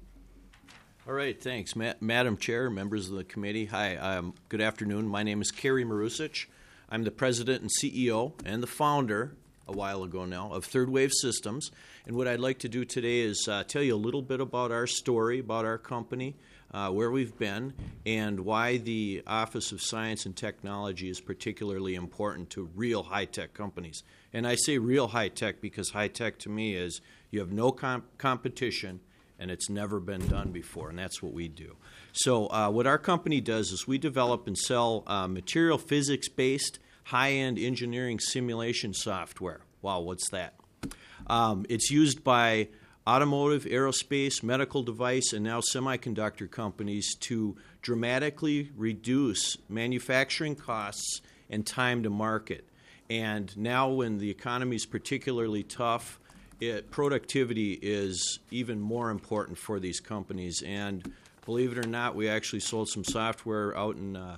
All right, thanks. Madam Chair, members of the committee, hi, good afternoon. My name is Kerry Marusic. I'm the president and CEO and the founder, a while ago now, of Third Wave Systems. And what I'd like to do today is tell you a little bit about our story, about our company, where we've been, and why the Office of Science and Technology is particularly important to real high-tech companies. And I say real high-tech because high-tech to me is you have no competition, and it's never been done before, and that's what we do. So what our company does is we develop and sell material physics-based high-end engineering simulation software. Wow, what's that? It's used by automotive, aerospace, medical device, and now semiconductor companies to dramatically reduce manufacturing costs and time to market. And now when the economy is particularly tough, productivity is even more important for these companies. And believe it or not, we actually sold some software out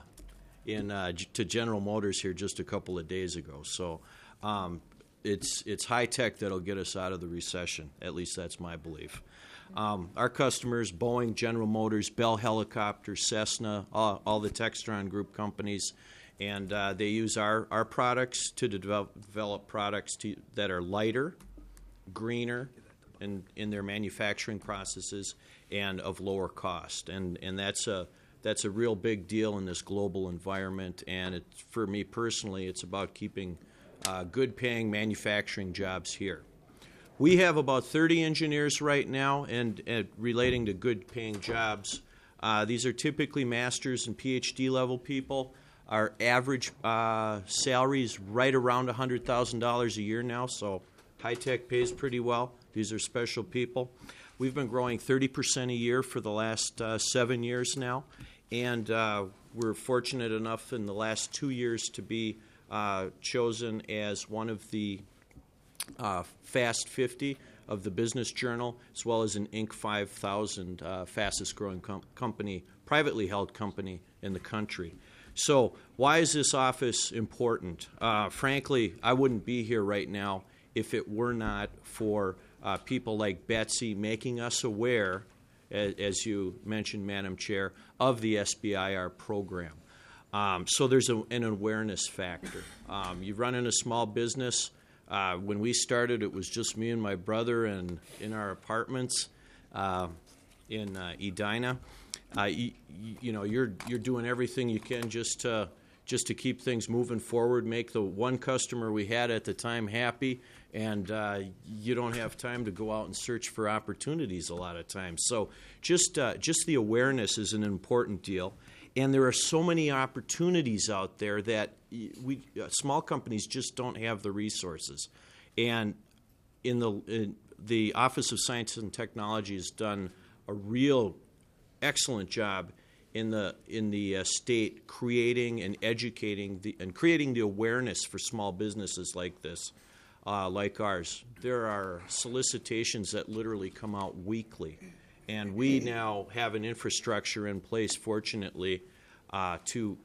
to General Motors here just a couple of days ago. So it's high tech that'll get us out of the recession. At least that's my belief. Our customers: Boeing, General Motors, Bell Helicopter, Cessna, all the Textron Group companies, and they use our products to develop products that are lighter, greener in their manufacturing processes, and of lower cost. And that's a real big deal in this global environment. And for me personally, it's about keeping good-paying manufacturing jobs here. We have about 30 engineers right now, and relating to good-paying jobs, these are typically master's and PhD level people. Our average salary is right around $100,000 a year now, so high tech pays pretty well. These are special people. We've been growing 30% a year for the last 7 years now, and we're fortunate enough in the last 2 years to be chosen as one of the Fast 50 of the Business Journal, as well as an Inc. 5000 fastest growing company, privately held company in the country. So why is this office important? Frankly, I wouldn't be here right now if it were not for people like Betsy making us aware, as you mentioned, Madam Chair, of the SBIR program. So there's an awareness factor. You run in a small business. When we started, it was just me and my brother and in our apartments in Edina. You're doing everything you can just to keep things moving forward, make the one customer we had at the time happy, and you don't have time to go out and search for opportunities a lot of times. So just the awareness is an important deal. And there are so many opportunities out there that small companies just don't have the resources. And in the Office of Science and Technology has done a real excellent job in the state creating and educating and creating the awareness for small businesses like this, like ours. There are solicitations that literally come out weekly. And we now have an infrastructure in place, fortunately, to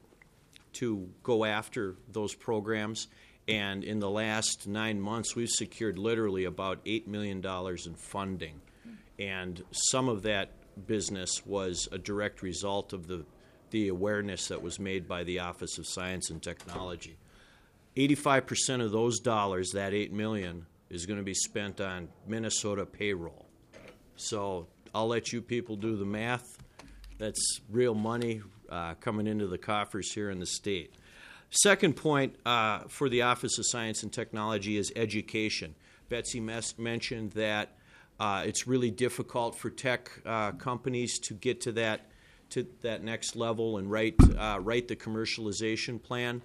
go after those programs. And in the last 9 months, we've secured literally about $8 million in funding. And some of that business was a direct result of the awareness that was made by the Office of Science and Technology. 85% of those dollars, that $8 million, is going to be spent on Minnesota payroll. So I'll let you people do the math. That's real money coming into the coffers here in the state. Second point for the Office of Science and Technology is education. Betsy mentioned that it's really difficult for tech companies to get to that next level and write the commercialization plan.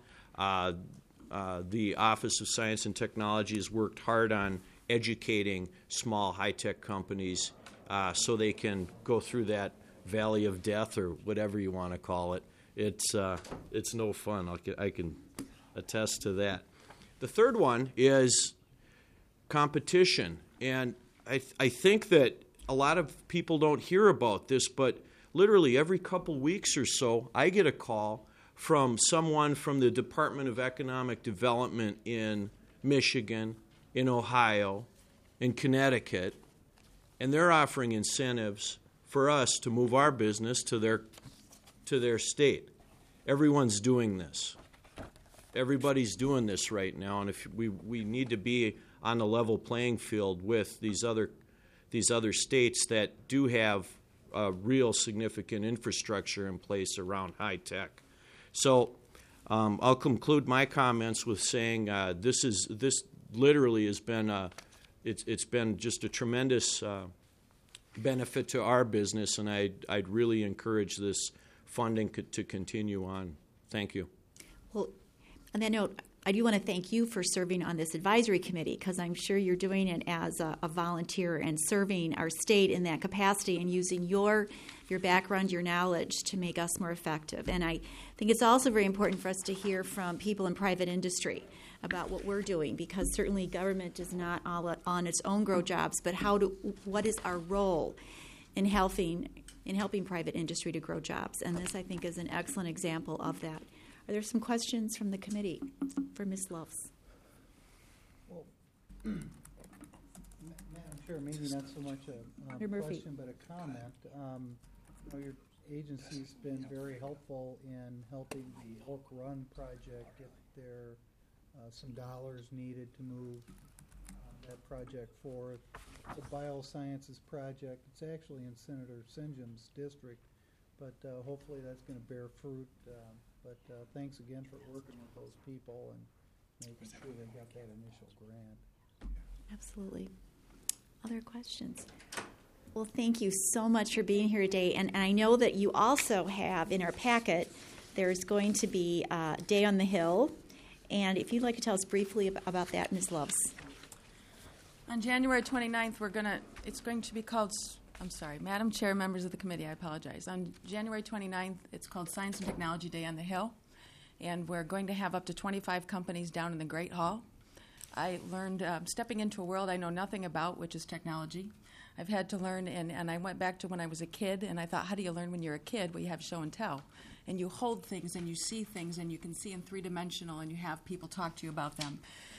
The Office of Science and Technology has worked hard on educating small high-tech companies so they can go through that valley of death or whatever you want to call it. It's no fun. I can attest to that. The third one is competition, and I think that a lot of people don't hear about this, but literally every couple weeks or so, I get a call from someone from the Department of Economic Development in Michigan, in Ohio, in Connecticut, and they're offering incentives for us to move our business to their state. Everyone's doing this. Everybody's doing this right now, and if we need to be on the level playing field with these other states that do have a real significant infrastructure in place around high tech. So I'll conclude my comments with saying this literally has been it's been just a tremendous benefit to our business, and I'd really encourage this funding to continue on. Thank you. Well, on that note, I do want to thank you for serving on this advisory committee, because I'm sure you're doing it as a volunteer and serving our state in that capacity and using your background, your knowledge to make us more effective. And I think it's also very important for us to hear from people in private industry about what we're doing, because certainly government is not all on its own grow jobs, but what is our role in helping private industry to grow jobs? And this, I think, is an excellent example of that. Are there some questions from the committee for Ms. Loves? Well, Madam Chair, maybe not so much a question, but a comment. Your agency's been very helpful in helping the Oak Run project get there. Some dollars needed to move that project forward. The biosciences project, it's actually in Senator Sinjum's district, but hopefully that's going to bear fruit. But thanks again for working with those people and making sure they got that initial grant. Absolutely. Other questions? Well, thank you so much for being here today. And I know that you also have in our packet there's going to be a Day on the Hill. And if you'd like to tell us briefly about that, Ms. Loves. On January 29th, it's going to be called, I'm sorry, Madam Chair, members of the committee, I apologize. On January 29th, it's called Science and Technology Day on the Hill, and we're going to have up to 25 companies down in the Great Hall. I learned, stepping into a world I know nothing about, which is technology. I've had to learn, and I went back to when I was a kid, and I thought, how do you learn when you're a kid? Well, you have show and tell. And you hold things, and you see things, and you can see in three-dimensional, and you have people talk to you about them.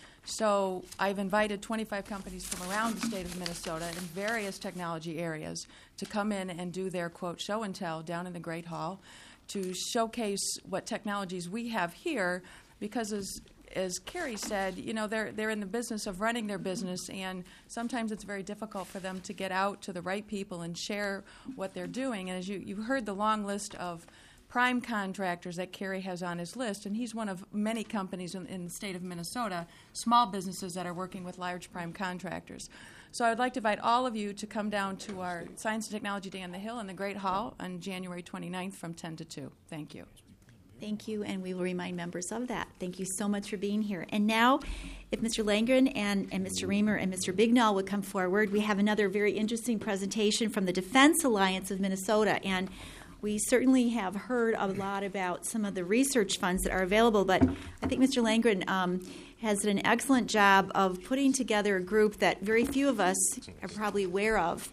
So I've invited 25 companies from around the state of Minnesota in various technology areas to come in and do their, quote, show and tell down in the Great Hall to showcase what technologies we have here, because as Carrie said, you know, they're in the business of running their business, and sometimes it's very difficult for them to get out to the right people and share what they're doing. And as you heard the long list of prime contractors that Kerry has on his list, and he's one of many companies in the state of Minnesota, small businesses that are working with large prime contractors. So I'd like to invite all of you to come down to our Science and Technology Day on the Hill in the Great Hall on January 29th from 10 to 2. Thank you. Thank you, and we will remind members of that. Thank you so much for being here. And now, if Mr. Langren and Mr. Reamer and Mr. Bignall would come forward, we have another very interesting presentation from the Defense Alliance of Minnesota. And we certainly have heard a lot about some of the research funds that are available, but I think Mr. Langren has done an excellent job of putting together a group that very few of us are probably aware of.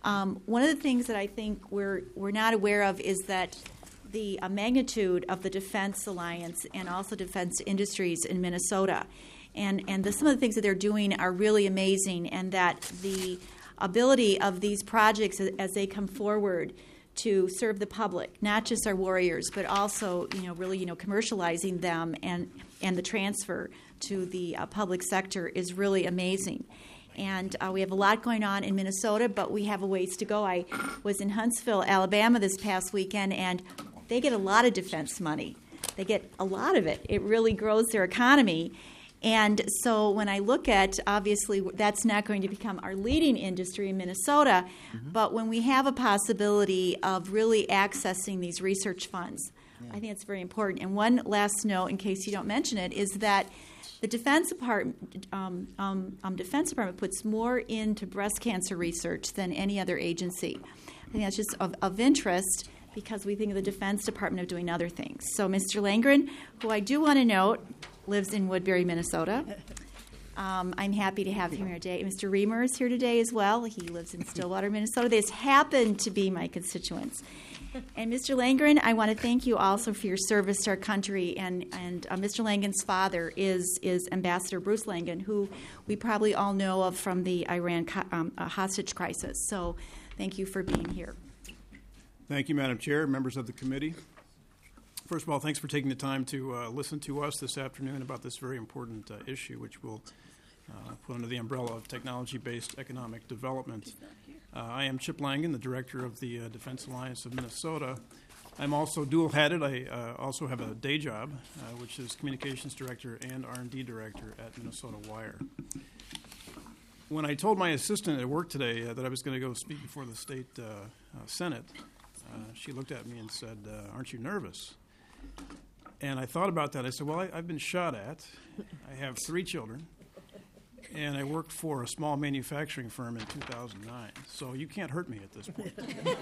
One of the things that I think we're not aware of is that the magnitude of the Defense Alliance and also defense industries in Minnesota. And some of the things that they're doing are really amazing, and that the ability of these projects as they come forward to serve the public, not just our warriors, but also, really, commercializing them and the transfer to the public sector is really amazing. And we have a lot going on in Minnesota, but we have a ways to go. I was in Huntsville, Alabama this past weekend, and they get a lot of defense money. They get a lot of it. It really grows their economy. And so when I look at, obviously, that's not going to become our leading industry in Minnesota, but when we have a possibility of really accessing these research funds, I think it's very important. And one last note, in case you don't mention it, is that the Defense Department puts more into breast cancer research than any other agency. I think that's just of interest, because we think of the Defense Department of doing other things. So Mr. Langren, who I do want to note, lives in Woodbury, Minnesota. I'm happy to have him here today. Mr. Reamer is here today as well. He lives in Stillwater, Minnesota. This happened to be my constituents. And Mr. Langren, I want to thank you also for your service to our country. And Mr. Langren's father is Ambassador Bruce Langren, who we probably all know of from the Iran hostage crisis. So thank you for being here. Thank you, Madam Chair, members of the committee. First of all, thanks for taking the time to listen to us this afternoon about this very important issue, which we'll put under the umbrella of technology-based economic development. I am Chip Langen, the director of the Defense Alliance of Minnesota. I'm also dual-hatted. I also have a day job, which is communications director and R&D director at Minnesota Wire. When I told my assistant at work today that I was going to go speak before the state Senate, she looked at me and said, "Aren't you nervous?" And I thought about that. I said, well, I've been shot at. I have 3 children, and I worked for a small manufacturing firm in 2009. So you can't hurt me at this point.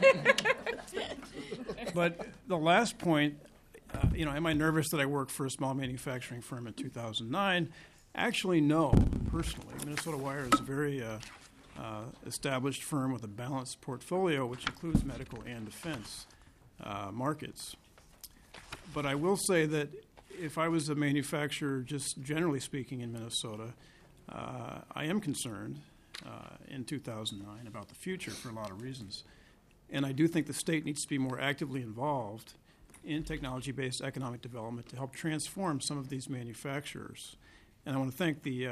But the last point, am I nervous that I worked for a small manufacturing firm in 2009? Actually, no, personally. Minnesota Wire is a very established firm with a balanced portfolio, which includes medical and defense markets. But I will say that if I was a manufacturer, just generally speaking in Minnesota, I am concerned in 2009 about the future for a lot of reasons. And I do think the state needs to be more actively involved in technology-based economic development to help transform some of these manufacturers. And I want to thank the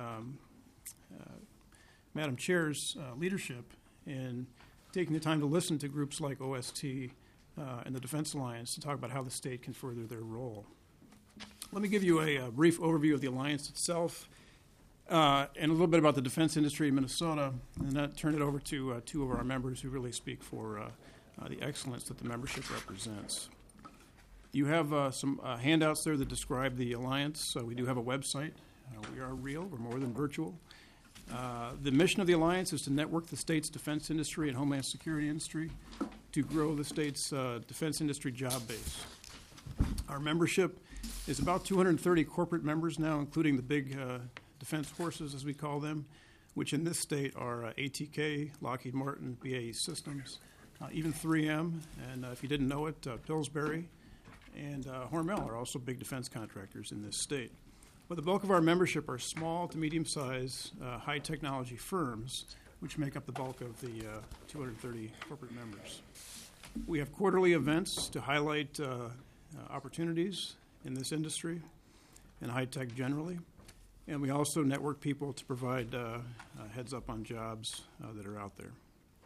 Madam Chair's leadership in taking the time to listen to groups like OST and the Defense Alliance to talk about how the state can further their role. Let me give you a brief overview of the Alliance itself and a little bit about the defense industry in Minnesota, and then turn it over to 2 of our members who really speak for the excellence that the membership represents. You have some handouts there that describe the Alliance. We do have a website. We are real. We're more than virtual. The mission of the Alliance is to network the state's defense industry and homeland security industry to grow the state's defense industry job base. Our membership is about 230 corporate members now, including the big defense horses, as we call them, which in this state are ATK, Lockheed Martin, BAE Systems, even 3M, and if you didn't know it, Pillsbury and Hormel are also big defense contractors in this state. But the bulk of our membership are small to medium-sized, high-technology firms, which make up the bulk of the 230 corporate members. We have quarterly events to highlight opportunities in this industry and high-tech generally. And we also network people to provide heads up on jobs that are out there.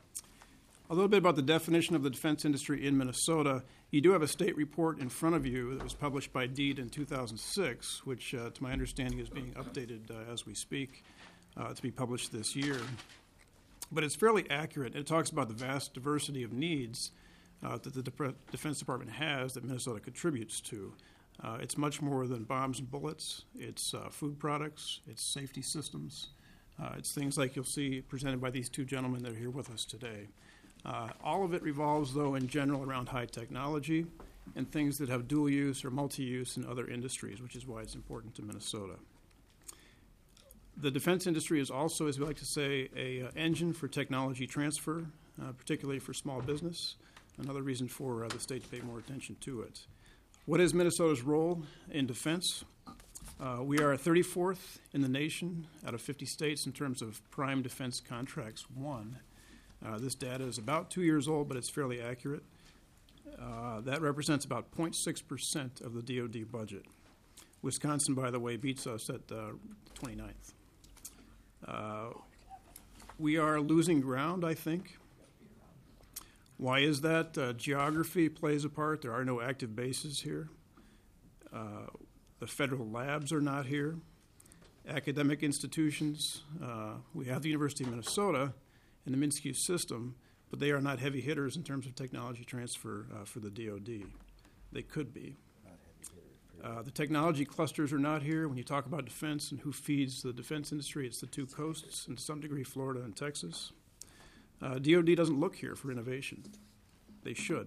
A little bit about the definition of the defense industry in Minnesota. You do have a state report in front of you that was published by DEED in 2006, which, to my understanding, is being updated as we speak to be published this year. But it's fairly accurate. It talks about the vast diversity of needs that the Defense Department has that Minnesota contributes to. It's much more than bombs and bullets. It's food products. It's safety systems. It's things like you'll see presented by these two gentlemen that are here with us today. All of it revolves, though, in general around high technology and things that have dual use or multi-use in other industries, which is why it's important to Minnesota. The defense industry is also, as we like to say, an engine for technology transfer, particularly for small business. Another reason for the state to pay more attention to it. What is Minnesota's role in defense? We are 34th in the nation out of 50 states in terms of prime defense contracts won. This data is about 2 years old, but it's fairly accurate. That represents about 0.6% of the DoD budget. Wisconsin, by the way, beats us at 29th. We are losing ground, I think. Why is that? Geography plays a part. There are no active bases here. The federal labs are not here. Academic institutions, we have the University of Minnesota and the MnSCU system, but they are not heavy hitters in terms of technology transfer for the DoD. They could be. The technology clusters are not here. When you talk about defense and who feeds the defense industry, it's the two coasts, and to some degree Florida and Texas. DoD doesn't look here for innovation. They should.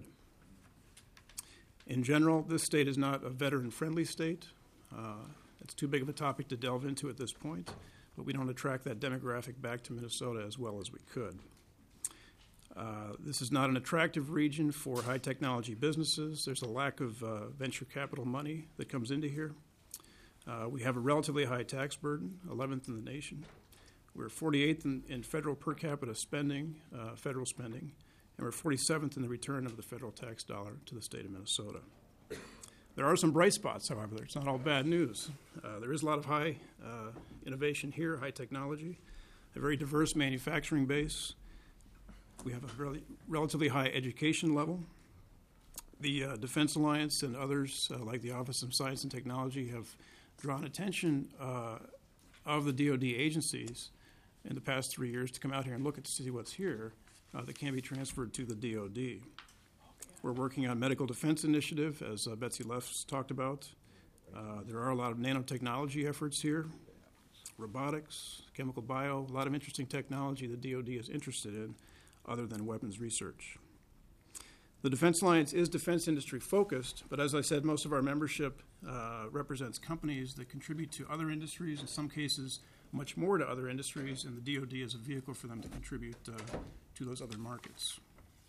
In general, this state is not a veteran-friendly state. It's too big of a topic to delve into at this point, but we don't attract that demographic back to Minnesota as well as we could. This is not an attractive region for high-technology businesses. There's a lack of venture capital money that comes into here. We have a relatively high tax burden, 11th in the nation. We're 48th in federal per capita spending, federal spending, and we're 47th in the return of the federal tax dollar to the state of Minnesota. There are some bright spots, however. It's not all bad news. There is a lot of high innovation here, high technology, a very diverse manufacturing base. We have a relatively high education level. The Defense Alliance and others, like the Office of Science and Technology, have drawn attention of the DoD agencies in the past 3 years to come out here and look at to see what's here that can be transferred to the DoD. We're working on medical defense initiative, as Betsy Leffs talked about. There are a lot of nanotechnology efforts here, robotics, chemical bio, a lot of interesting technology the DoD is interested in other than weapons research. The Defense Alliance is defense industry focused, but as I said, most of our membership represents companies that contribute to other industries, in some cases much more to other industries, and the DoD is a vehicle for them to contribute to those other markets.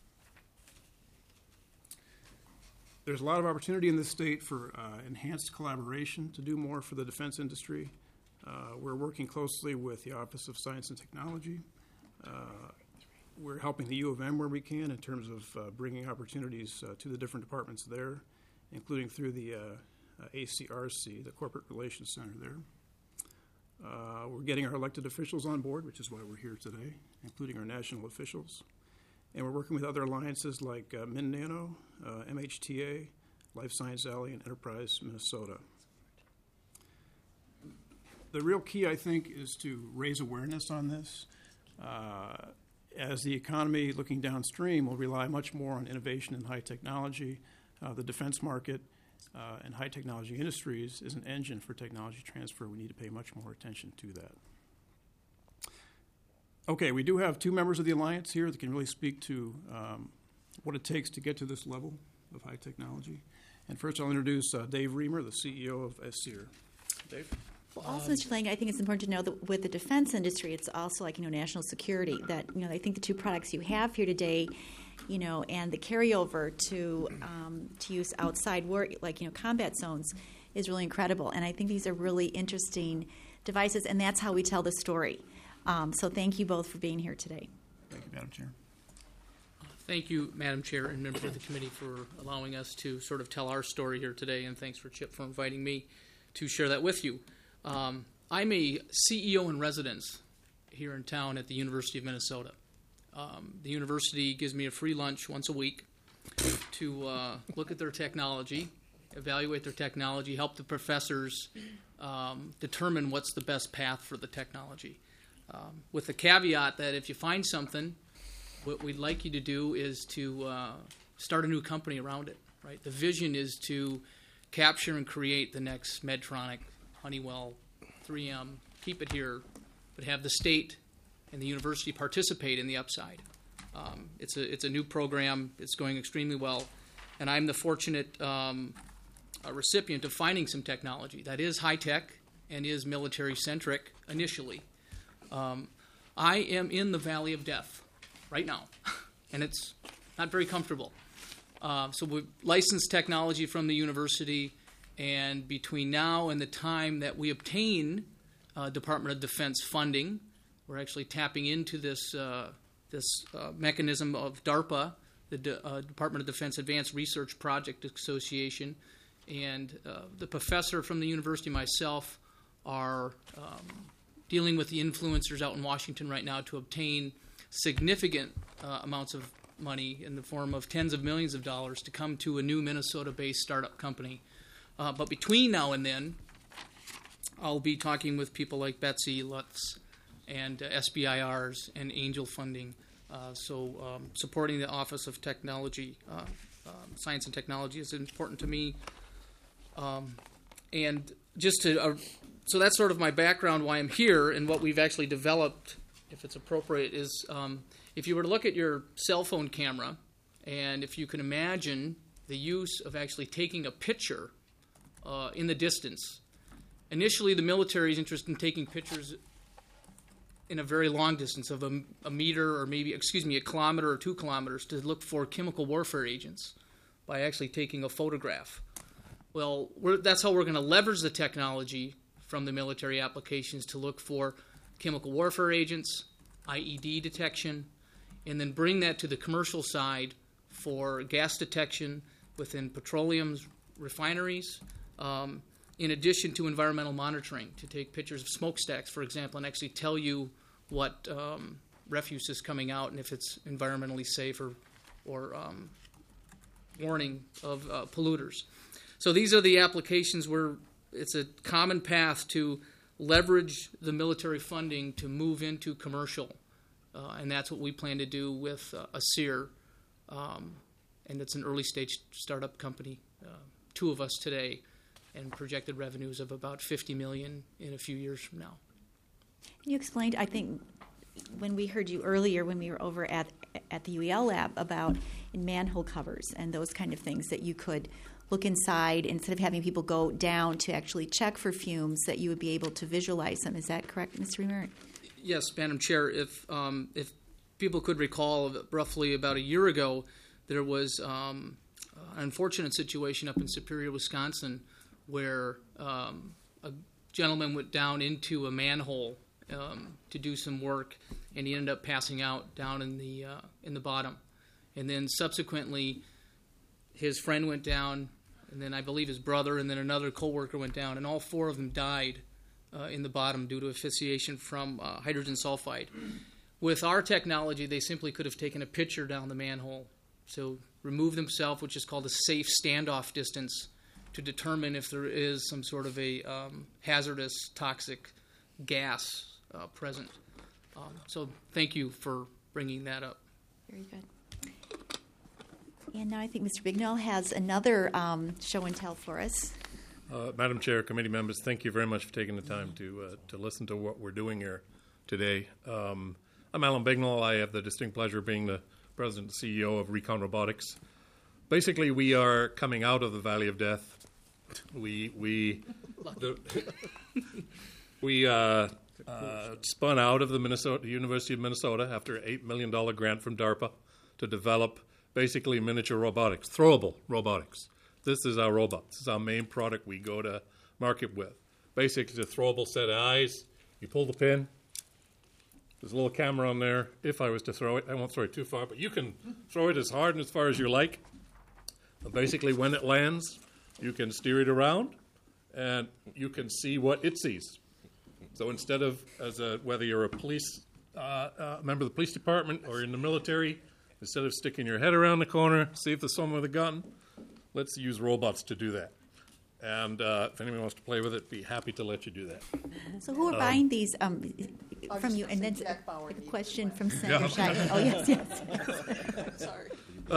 There's a lot of opportunity in this state for enhanced collaboration to do more for the defense industry. We're working closely with the Office of Science and Technology. We're helping the U of M where we can in terms of bringing opportunities to the different departments there, including through the ACRC, the Corporate Relations Center there. We're getting our elected officials on board, which is why we're here today, including our national officials. And we're working with other alliances like MinNano, MHTA, Life Science Alley, and Enterprise Minnesota. The real key, I think, is to raise awareness on this. As the economy, looking downstream, will rely much more on innovation and high technology, the defense market and high technology industries is an engine for technology transfer. We need to pay much more attention to that. Okay, we do have two members of the Alliance here that can really speak to what it takes to get to this level of high technology. And first I'll introduce Dave Reamer, the CEO of SEER. Dave? Well, also, Mr. Lang, I think it's important to know that with the defense industry, it's also like, national security. That, I think the two products you have here today, and the carryover to use outside work, like, combat zones, is really incredible. And I think these are really interesting devices, and that's how we tell the story. So thank you both for being here today. Thank you, Madam Chair. Thank you, Madam Chair, and members of the committee for allowing us to sort of tell our story here today, and thanks for Chip for inviting me to share that with you. I'm a CEO in residence here in town at the University of Minnesota. The university gives me a free lunch once a week to look at their technology, evaluate their technology, help the professors determine what's the best path for the technology. With the caveat that if you find something, what we'd like you to do is to start a new company around it. Right? The vision is to capture and create the next Medtronic, Honeywell, 3M, keep it here, but have the state and the university participate in the upside. It's a new program. It's going extremely well, and I'm the fortunate recipient of finding some technology that is high tech and is military centric initially. I am in the valley of death right now, and it's not very comfortable. So we've licensed technology from the university, and between now and the time that we obtain Department of Defense funding, we're actually tapping into this mechanism of DARPA, the Department of Defense Advanced Research Project Association, and the professor from the university, myself, are dealing with the influencers out in Washington right now to obtain significant amounts of money in the form of tens of millions of dollars to come to a new Minnesota-based startup company. But between now and then, I'll be talking with people like Betsy Lutz and SBIRs and Angel Funding. Supporting the Office of Technology, Science and Technology is important to me. And just to, so that's sort of my background, why I'm here, and what we've actually developed, if it's appropriate, is if you were to look at your cell phone camera, and if you can imagine the use of actually taking a picture in the distance. Initially, the military is interested in taking pictures in a very long distance of a meter or maybe, a kilometer or 2 kilometers to look for chemical warfare agents by actually taking a photograph. Well, that's how we're going to leverage the technology from the military applications to look for chemical warfare agents, IED detection, and then bring that to the commercial side for gas detection within petroleum refineries, in addition to environmental monitoring, to take pictures of smokestacks, for example, and actually tell you what refuse is coming out and if it's environmentally safe or warning of polluters. So these are the applications where it's a common path to leverage the military funding to move into commercial, and that's what we plan to do with SEER, and it's an early stage startup company, 2 of us today, and projected revenues of about $50 million in a few years from now. You explained, I think, when we heard you earlier when we were over at the UEL lab about in manhole covers and those kind of things that you could look inside instead of having people go down to actually check for fumes, that you would be able to visualize them. Is that correct, Mr. Reamer? Yes, Madam Chair. If people could recall, roughly about a year ago, there was an unfortunate situation up in Superior, Wisconsin, where a gentleman went down into a manhole to do some work, and he ended up passing out down in the bottom. And then subsequently, his friend went down, and then I believe his brother, and then another coworker went down, and all 4 of them died in the bottom due to asphyxiation from hydrogen sulfide. With our technology, they simply could have taken a picture down the manhole, so remove themselves, which is called a safe standoff distance, to determine if there is some sort of a hazardous, toxic gas present. So thank you for bringing that up. Very good. And now I think Mr. Bignell has another show and tell for us. Madam Chair, committee members, thank you very much for taking the time to listen to what we're doing here today. I'm Alan Bignell. I have the distinct pleasure of being the president and CEO of Recon Robotics. Basically, we are coming out of the Valley of Death. We spun out of the University of Minnesota after an $8 million grant from DARPA to develop basically miniature robotics, throwable robotics. This is our robot. This is our main product we go to market with. Basically, it's a throwable set of eyes. You pull the pin. There's a little camera on there. If I was to throw it, I won't throw it too far, but you can throw it as hard and as far as you like. And basically, when it lands, you can steer it around, and you can see what it sees. So instead of, whether you're a police member of the police department or in the military, instead of sticking your head around the corner, see if there's someone with a gun, let's use robots to do that. And if anyone wants to play with it, be happy to let you do that. So who are buying these from you? And then a question from Senator Scheidt. Oh, yes. Sorry.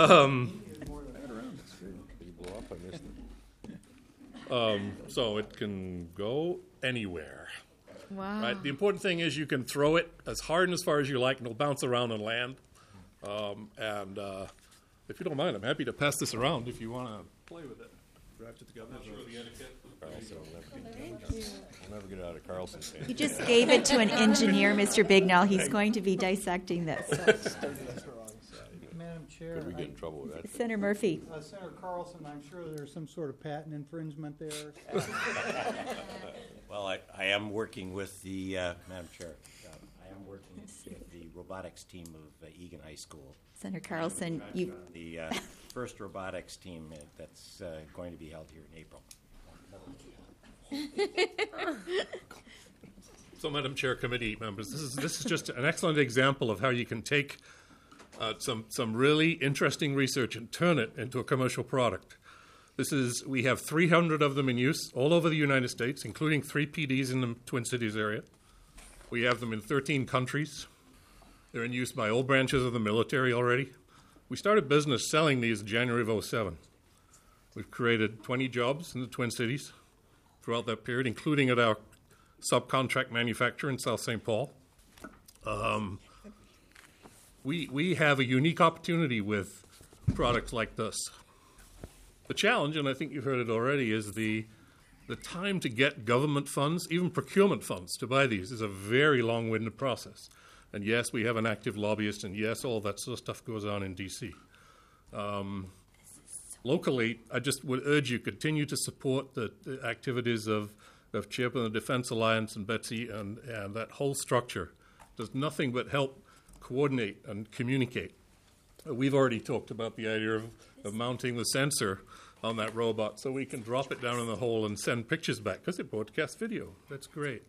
So it can go anywhere. Wow. Right? The important thing is you can throw it as hard and as far as you like, and it'll bounce around and land. If you don't mind, I'm happy to pass this around if you want to play with it. Wrap it together. Not sure the etiquette. Carlson will never get out of Carlson's hand. You just gave it to an engineer, Mr. Bignell. He's going to be dissecting this. So. Madam Chair. Could we get in trouble with that? Senator Murphy. Senator Carlson, I'm sure there's some sort of patent infringement there. Well, I am working with the, Madam Chair, I am working with the robotics team of Egan High School. Senator Carlson, you... The first robotics team that's going to be held here in April. So, Madam Chair, committee members, this is just an excellent example of how you can take some really interesting research and turn it into a commercial product. We have 300 of them in use all over the United States, including 3 PDs in the Twin Cities area. We have them in 13 countries. They're in use by all branches of the military already. We started business selling these in January of 2007. We've created 20 jobs in the Twin Cities throughout that period, including at our subcontract manufacturer in South St. Paul. We have a unique opportunity with products like this. The challenge, and I think you've heard it already, is the time to get government funds, even procurement funds, to buy these is a very long-winded process. And yes, we have an active lobbyist, and yes, all that sort of stuff goes on in D.C. Locally, I just would urge you continue to support the activities of CHIP and the Defense Alliance and Betsy, and that whole structure does nothing but help coordinate and communicate. We've already talked about the idea of mounting the sensor on that robot so we can drop it down in the hole and send pictures back because it broadcasts video. That's great.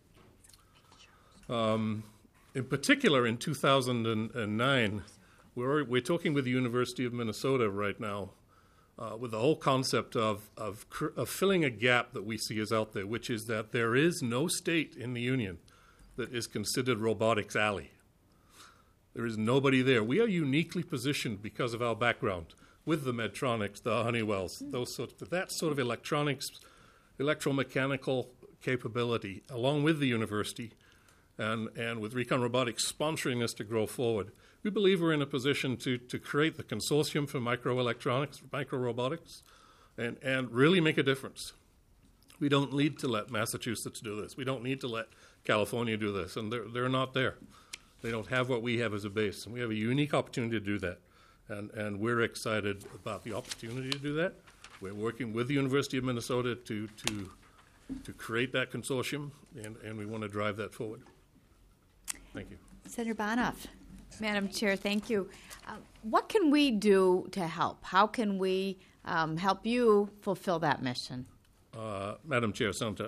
In particular, in 2009, we're talking with the University of Minnesota right now with the whole concept of filling a gap that we see is out there, which is that there is no state in the union that is considered robotics alley. There is nobody there. We are uniquely positioned because of our background with the Medtronics, the Honeywells, that sort of electronics, electromechanical capability, along with the university, and with Recon Robotics sponsoring us to grow forward. We believe we're in a position to create the consortium for microelectronics, microrobotics, and really make a difference. We don't need to let Massachusetts do this. We don't need to let California do this, and they're not there. They don't have what we have as a base, and we have a unique opportunity to do that, and we're excited about the opportunity to do that. We're working with the University of Minnesota to create that consortium, and we want to drive that forward. Thank you. Senator Bonoff. Madam Chair, thank you. What can we do to help? How can we help you fulfill that mission? Madam Chair, Senator,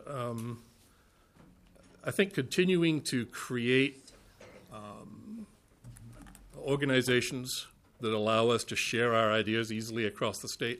I think continuing to create organizations that allow us to share our ideas easily across the state,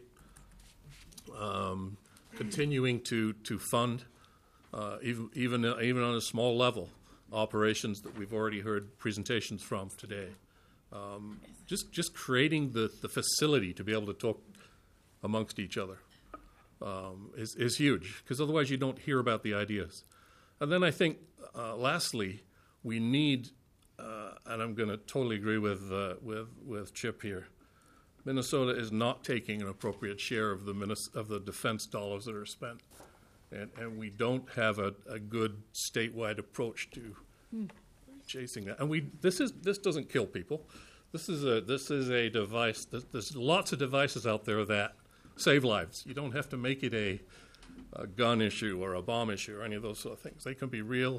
continuing to fund, even on a small level, operations that we've already heard presentations from today. Just creating the facility to be able to talk amongst each other is huge, because otherwise you don't hear about the ideas. And then I think, lastly, we need, and I'm going to totally agree with Chip here, Minnesota is not taking an appropriate share of the defense dollars that are spent, and we don't have a good statewide approach to chasing that. And this doesn't kill people. This is a device. There's lots of devices out there that save lives. You don't have to make it a gun issue or a bomb issue or any of those sort of things. They can be real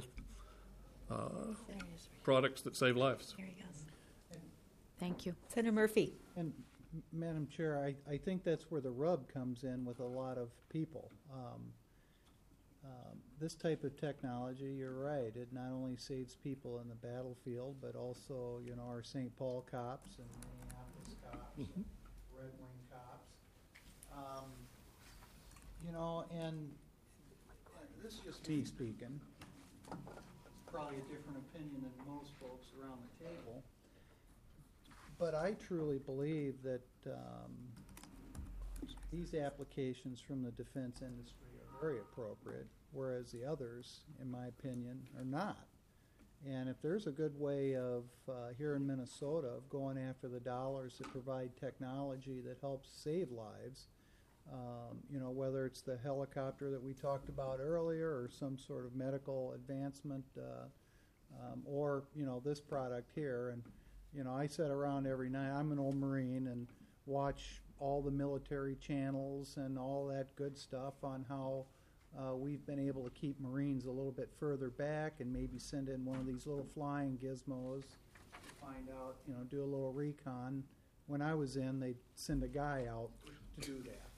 products that save lives. There he goes. Thank you. Senator Murphy. And Madam Chair, I think that's where the rub comes in with a lot of people. This type of technology, you're right, it not only saves people in the battlefield, but also, our St. Paul cops and Minneapolis cops, and Red Wing cops. And this is just me speaking. It's probably a different opinion than most folks around the table. But I truly believe that these applications from the defense industry are very appropriate, whereas the others, in my opinion, are not. And if there's a good way of, here in Minnesota, of going after the dollars that provide technology that helps save lives, whether it's the helicopter that we talked about earlier or some sort of medical advancement, or, this product here. And, I sit around every night, I'm an old Marine, and watch all the military channels and all that good stuff on how we've been able to keep Marines a little bit further back and maybe send in one of these little flying gizmos to find out, do a little recon. When I was in, they'd send a guy out to do that.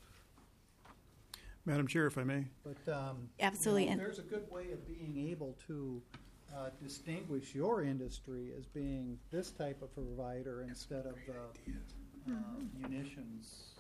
Madam Chair, if I may. But absolutely, and there's a good way of being able to distinguish your industry as being this type of provider instead of the munitions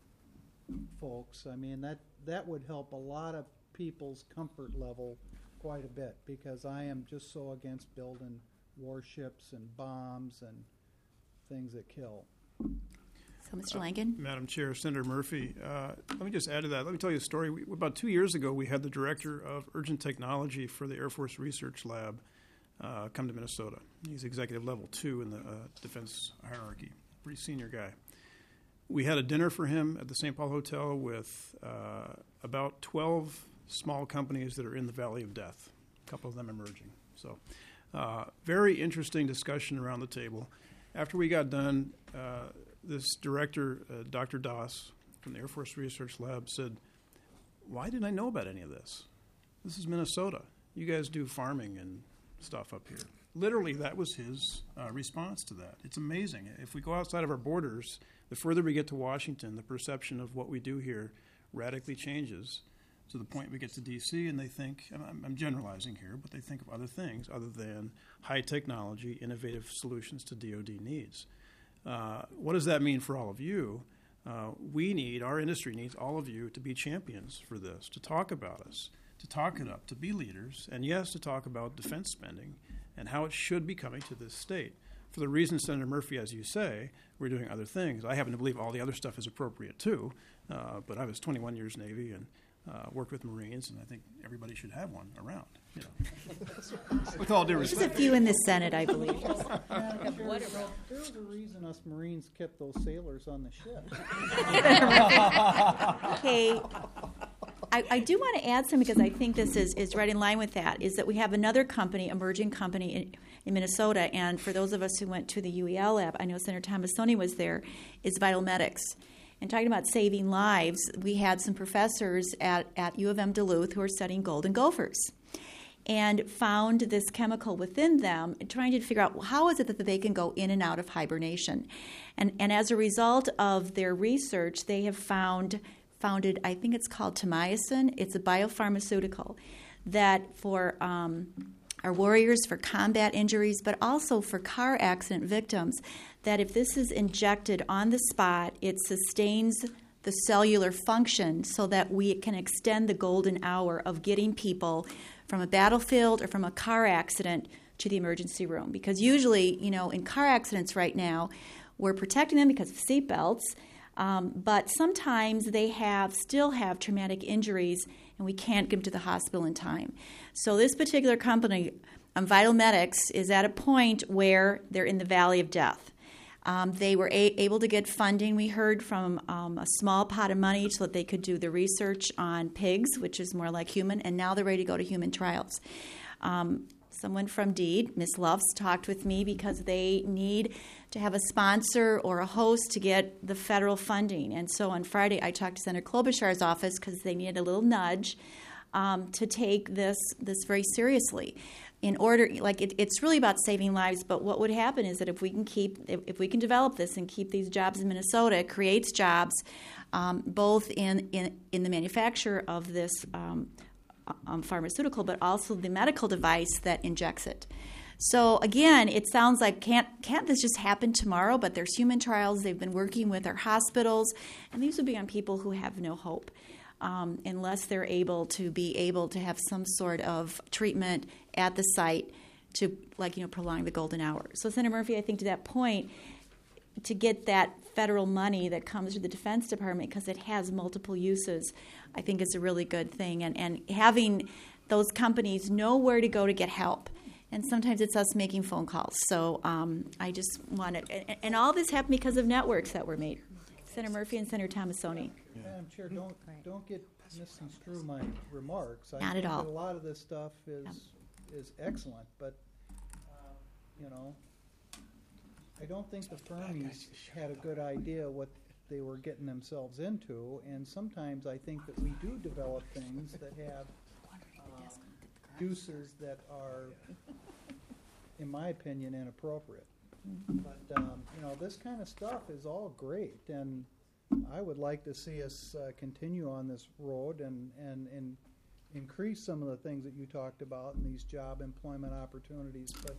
folks. I mean, that would help a lot of people's comfort level quite a bit, because I am just so against building warships and bombs and things that kill. So, Mr. Langen? Madam Chair, Senator Murphy, let me just add to that. Let me tell you a story. About 2 years ago, we had the director of urgent technology for the Air Force Research Lab come to Minnesota. He's executive level 2 in the defense hierarchy. Pretty senior guy. We had a dinner for him at the St. Paul Hotel with about 12 small companies that are in the Valley of Death, a couple of them emerging. So very interesting discussion around the table. After we got done, this director, Dr. Das from the Air Force Research Lab, said, "Why didn't I know about any of this? This is Minnesota. You guys do farming and stuff up here." Literally, that was his response to that. It's amazing. If we go outside of our borders, the further we get to Washington, the perception of what we do here radically changes to the point we get to D.C. and they think, and I'm generalizing here, but they think of other things other than high technology, innovative solutions to DoD needs. What does that mean for all of you? Our industry needs all of you to be champions for this, to talk about us, to talk it up, to be leaders, and yes, to talk about defense spending and how it should be coming to this state. For the reason, Senator Murphy, as you say, we're doing other things. I happen to believe all the other stuff is appropriate too, but I was 21 years Navy and worked with Marines, and I think everybody should have one around. With all due respect. There's a few in the Senate, I believe. There's a reason us Marines kept those sailors on the ship. Okay. I do want to add something, because I think this is right in line with that, is that we have another company, emerging company in Minnesota, and for those of us who went to the UEL lab, I know Senator Tomassoni was there, is Vital Medics. And talking about saving lives, we had some professors at U of M Duluth who are studying golden gophers and found this chemical within them, trying to figure out how is it that they can go in and out of hibernation. And as a result of their research, they have founded, I think it's called Tamiacin. It's a biopharmaceutical that for our warriors, for combat injuries, but also for car accident victims, that if this is injected on the spot, it sustains the cellular function so that we can extend the golden hour of getting people from a battlefield or from a car accident to the emergency room. Because usually, in car accidents right now, we're protecting them because of seatbelts, but sometimes they still have traumatic injuries, and we can't get them to the hospital in time. So this particular company, Vital Medics, is at a point where they're in the valley of death. They were able to get funding, we heard, from a small pot of money so that they could do the research on pigs, which is more like human, and now they're ready to go to human trials. Someone from DEED, Ms. Loves, talked with me because they need to have a sponsor or a host to get the federal funding. And so on Friday, I talked to Senator Klobuchar's office because they needed a little nudge to take this very seriously. In order, it's really about saving lives. But what would happen is that if we can develop this and keep these jobs in Minnesota, it creates jobs both in the manufacture of this pharmaceutical, but also the medical device that injects it. So again, it sounds like can't this just happen tomorrow? But there's human trials. They've been working with our hospitals, and these would be on people who have no hope. Unless they're able to have some sort of treatment at the site to, prolong the golden hour. So, Senator Murphy, I think to that point, to get that federal money that comes through the Defense Department, because it has multiple uses, I think is a really good thing. And having those companies know where to go to get help. And sometimes it's us making phone calls. So I just wanted, and all this happened because of networks that were made. Senator Murphy and Senator Thomasoni. Madam Chair, don't get misconstrue my remarks. Not at all. A lot of this stuff is excellent, but I don't think the firmies had a good idea what they were getting themselves into, and sometimes I think that we do develop things that have uses that are, in my opinion, inappropriate. But this kind of stuff is all great, and I would like to see us continue on this road and increase some of the things that you talked about in these job employment opportunities. But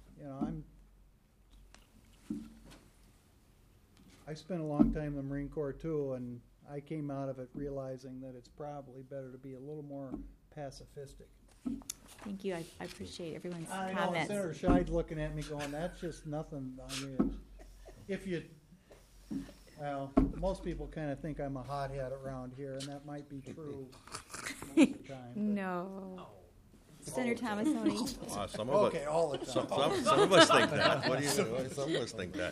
I spent a long time in the Marine Corps too, and I came out of it realizing that it's probably better to be a little more pacifistic. Thank you. I appreciate everyone's I comments. know Senator Scheid's looking at me going, that's just nothing. Well, most people kind of think I'm a hothead around here, and that might be true most of the time. No. Senator Thomasoni. Some of Okay, all the time. Some of us think that. Some of us think that.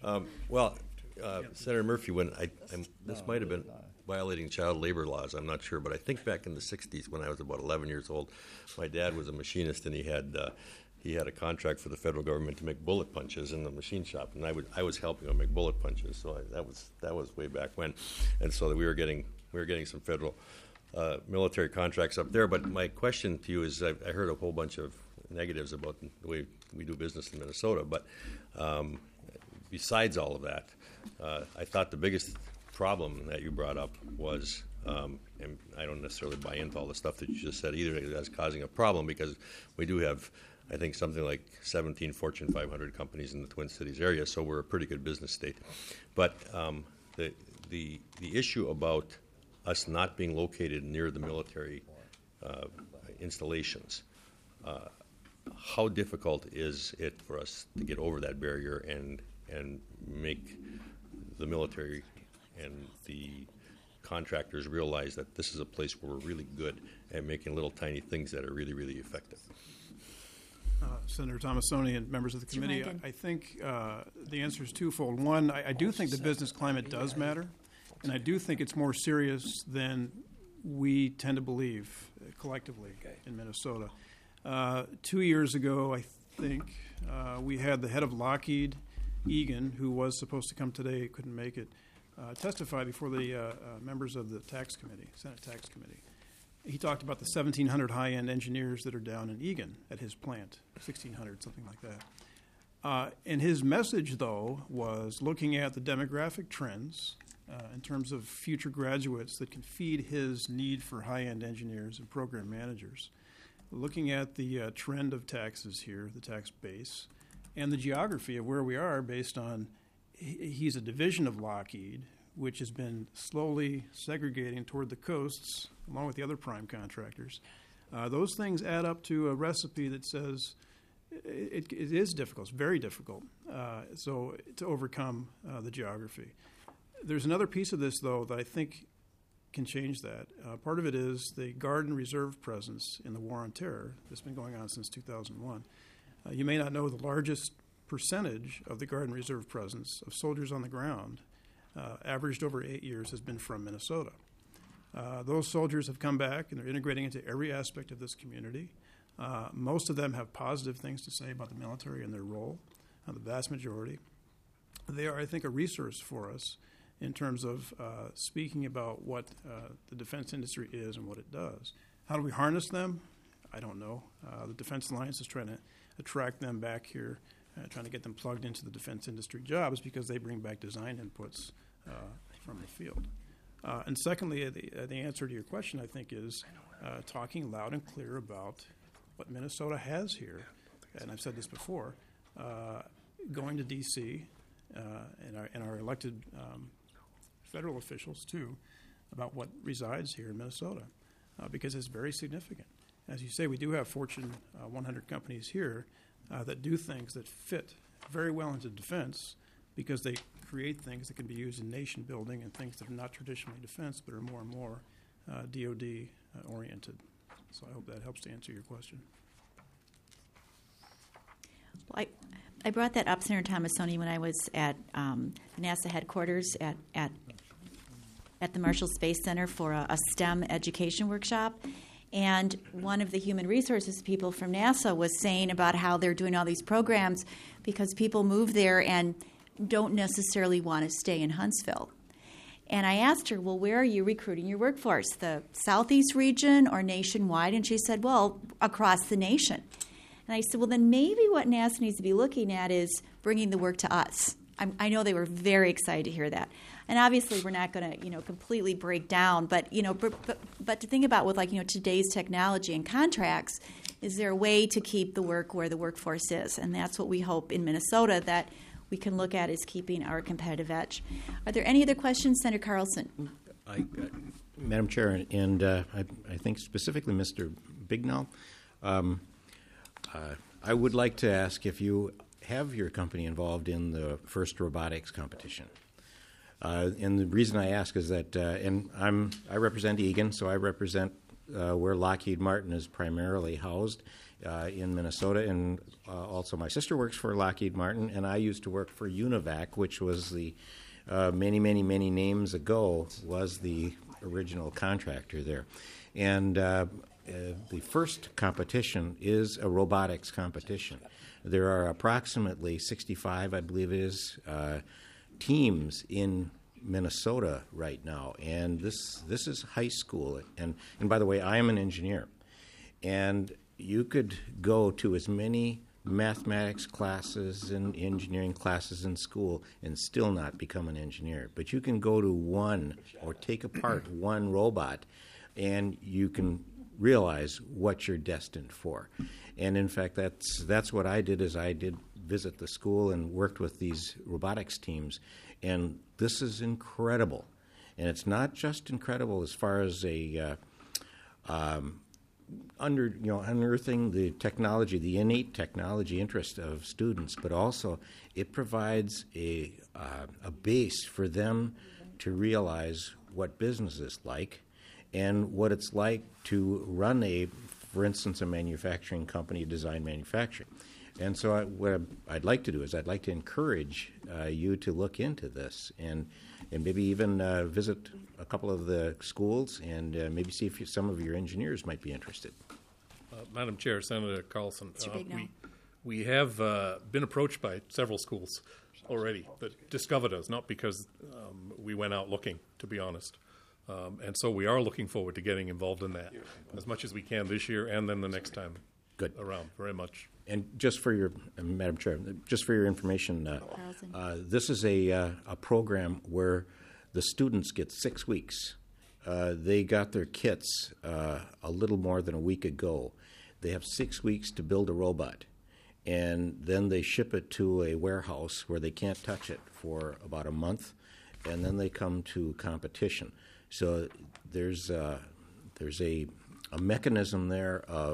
Senator Murphy, this might have been violating child labor laws, I'm not sure, but I think back in the 60s when I was about 11 years old, my dad was a machinist, and he had a contract for the federal government to make bullet punches in the machine shop, and I was helping him make bullet punches, so that was way back when, and so we were getting some federal military contracts up there. But my question to you is, I heard a whole bunch of negatives about the way we do business in Minnesota, but besides all of that, I thought the biggest problem that you brought up was, and I don't necessarily buy into all the stuff that you just said either as causing a problem, because we do have, I think, something like 17 Fortune 500 companies in the Twin Cities area, so we're a pretty good business state. But the issue about us not being located near the military installations, how difficult is it for us to get over that barrier and make the military and the contractors realize that this is a place where we're really good at making little tiny things that are really, really effective? Senator Thomasoni and members of the committee, I think the answer is twofold. One, I do think the business climate does matter, and I do think it's more serious than we tend to believe collectively in Minnesota. 2 years ago, I think, we had the head of Lockheed, Egan, who was supposed to come today, couldn't make it, testify before the members of the tax committee, Senate Tax Committee. He talked about the 1,700 high-end engineers that are down in Egan at his plant, 1,600, something like that. And his message, though, was looking at the demographic trends in terms of future graduates that can feed his need for high-end engineers and program managers, looking at the trend of taxes here, the tax base, and the geography of where we are based on he's a division of Lockheed, which has been slowly segregating toward the coasts, along with the other prime contractors. Those things add up to a recipe that says it is difficult. It's very difficult. So to overcome the geography. There's another piece of this, though, that I think can change that. Part of it is the Guard and Reserve presence in the War on Terror that's been going on since 2001. You may not know the largest percentage of the Guard and Reserve presence of soldiers on the ground, averaged over 8 years, has been from Minnesota. Those soldiers have come back and they're integrating into every aspect of this community. Most of them have positive things to say about the military and their role, the vast majority. They are, I think, a resource for us in terms of speaking about what the defense industry is and what it does. How do we harness them? I don't know. The Defense Alliance is trying to attract them back here, trying to get them plugged into the defense industry jobs because they bring back design inputs from the field. And secondly, the answer to your question, I think, is talking loud and clear about what Minnesota has here. And I've said this before, going to D.C. And our elected federal officials, too, about what resides here in Minnesota, because it's very significant. As you say, we do have Fortune 100 companies here that do things that fit very well into defense because they create things that can be used in nation building and things that are not traditionally defense but are more and more DoD oriented. So I hope that helps to answer your question. Well, I brought that up, Senator Tomassoni, when I was at NASA headquarters at the Marshall Space Center for a STEM education workshop. And one of the human resources people from NASA was saying about how they're doing all these programs because people move there and don't necessarily want to stay in Huntsville. And I asked her, well, where are you recruiting your workforce, the Southeast region or nationwide? And she said, well, across the nation. And I said, well, then maybe what NASA needs to be looking at is bringing the work to us. I know they were very excited to hear that. And obviously, we're not going to, completely break down. But, but to think about with, today's technology and contracts, is there a way to keep the work where the workforce is? And that's what we hope in Minnesota that we can look at is keeping our competitive edge. Are there any other questions, Senator Carlson? Madam Chair, and I think specifically Mr. Bignell, I would like to ask if you have your company involved in the first robotics competition. And the reason I ask is that, and I represent Eagan, so I represent where Lockheed Martin is primarily housed in Minnesota, and also my sister works for Lockheed Martin, and I used to work for Univac, which was the many names ago was the original contractor there. And the first competition is a robotics competition. There are approximately 65, I believe it is, teams in Minnesota right now, and this is high school. And by the way, I am an engineer, and you could go to as many mathematics classes and engineering classes in school and still not become an engineer. But you can go to one or take apart one robot, and you can realize what you're destined for. And in fact, that's what I did. Is I did visit the school and worked with these robotics teams, and this is incredible. And it's not just incredible as far as unearthing the technology, the innate technology interest of students, but also it provides a base for them to realize what business is like and what it's like to run for instance, a manufacturing company, design manufacturing. And so what I'd like to do is I'd like to encourage you to look into this and maybe even visit a couple of the schools and maybe see if some of your engineers might be interested. Madam Chair, Senator Carlson, we have been approached by several schools already that discovered us, not because we went out looking, to be honest. And so we are looking forward to getting involved in that as much as we can this year and then the next time around, very much. And just for your, Madam Chair, just for your information, this is a program where the students get 6 weeks. They got their kits a little more than a week ago. They have 6 weeks to build a robot, and then they ship it to a warehouse where they can't touch it for about a month, and then they come to competition. So there's a mechanism there of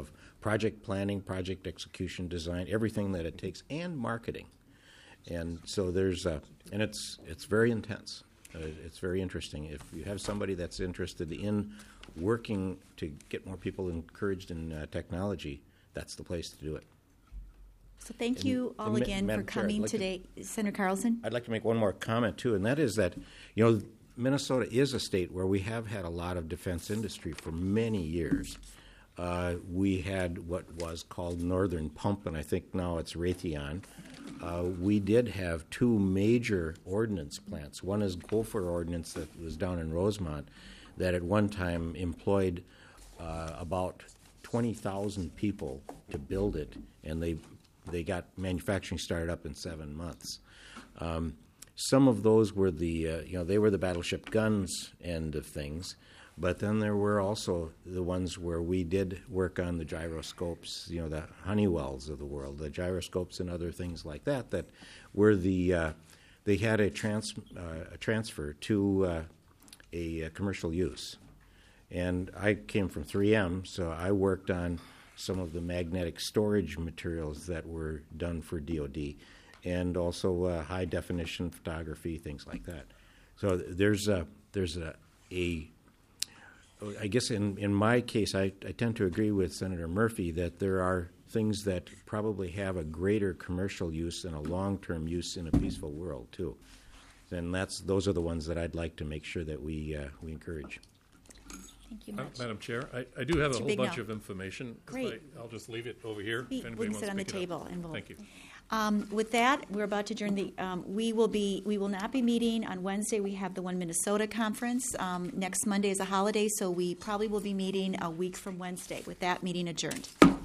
project planning, project execution, design, everything that it takes, and marketing. And so there's, and it's very intense. It's very interesting. If you have somebody that's interested in working to get more people encouraged in technology, that's the place to do it. So thank you all again for Madam Chair, coming today. Senator Carlson? I'd like to make one more comment, too, and that is that, Minnesota is a state where we have had a lot of defense industry for many years. We had what was called Northern Pump, and I think now it's Raytheon. We did have two major ordnance plants. One is Gopher Ordnance that was down in Rosemont that at one time employed about 20,000 people to build it, and they got manufacturing started up in 7 months. Some of those were they were the battleship guns end of things, but then there were also the ones where we did work on the gyroscopes, the Honeywells of the world, the gyroscopes and other things like that were they had a transfer to a commercial use. And I came from 3M, so I worked on some of the magnetic storage materials that were done for DoD, and also high-definition photography, things like that. So there's a I guess in my case, I tend to agree with Senator Murphy that there are things that probably have a greater commercial use and a long-term use in a peaceful world, too. And those are the ones that I'd like to make sure that we encourage. Thank you much. Madam Chair, I do have Mr. a whole Bignell. bunch of information. Great. I'll just leave it over here. We if anybody can wants sit to on the pick it up. table and we'll. Thank you. With that, we're about to adjourn the. We will not be meeting on Wednesday. We have the One Minnesota conference. Next Monday is a holiday, so we probably will be meeting a week from Wednesday. With that, meeting adjourned.